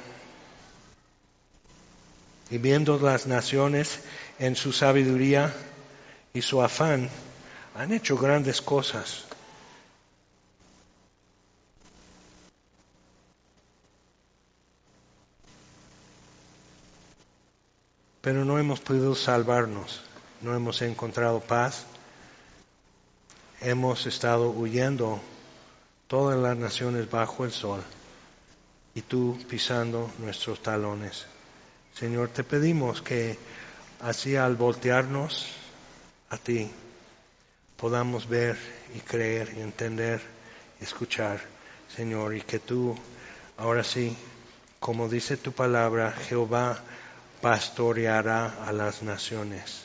Y viendo las naciones en su sabiduría y su afán, han hecho grandes cosas. Pero no hemos podido salvarnos, no hemos encontrado paz. Hemos estado huyendo todas las naciones bajo el sol y tú pisando nuestros talones. Señor, te pedimos que así al voltearnos a ti podamos ver y creer y entender y escuchar, Señor, y que tú, ahora sí, como dice tu palabra, Jehová pastoreará a las naciones,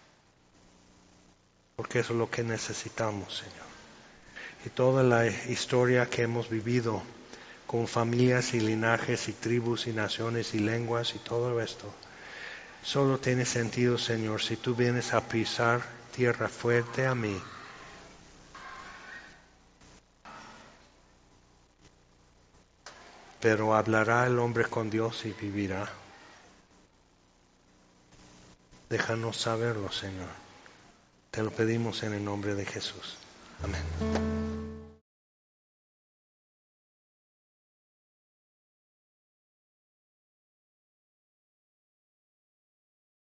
porque eso es lo que necesitamos, Señor. Y toda la historia que hemos vivido con familias y linajes y tribus y naciones y lenguas y todo esto, solo tiene sentido, Señor, si tú vienes a pisar tierra fuerte a mí. Pero hablará el hombre con Dios y vivirá. Déjanos saberlo, Señor. Te lo pedimos en el nombre de Jesús. Amén.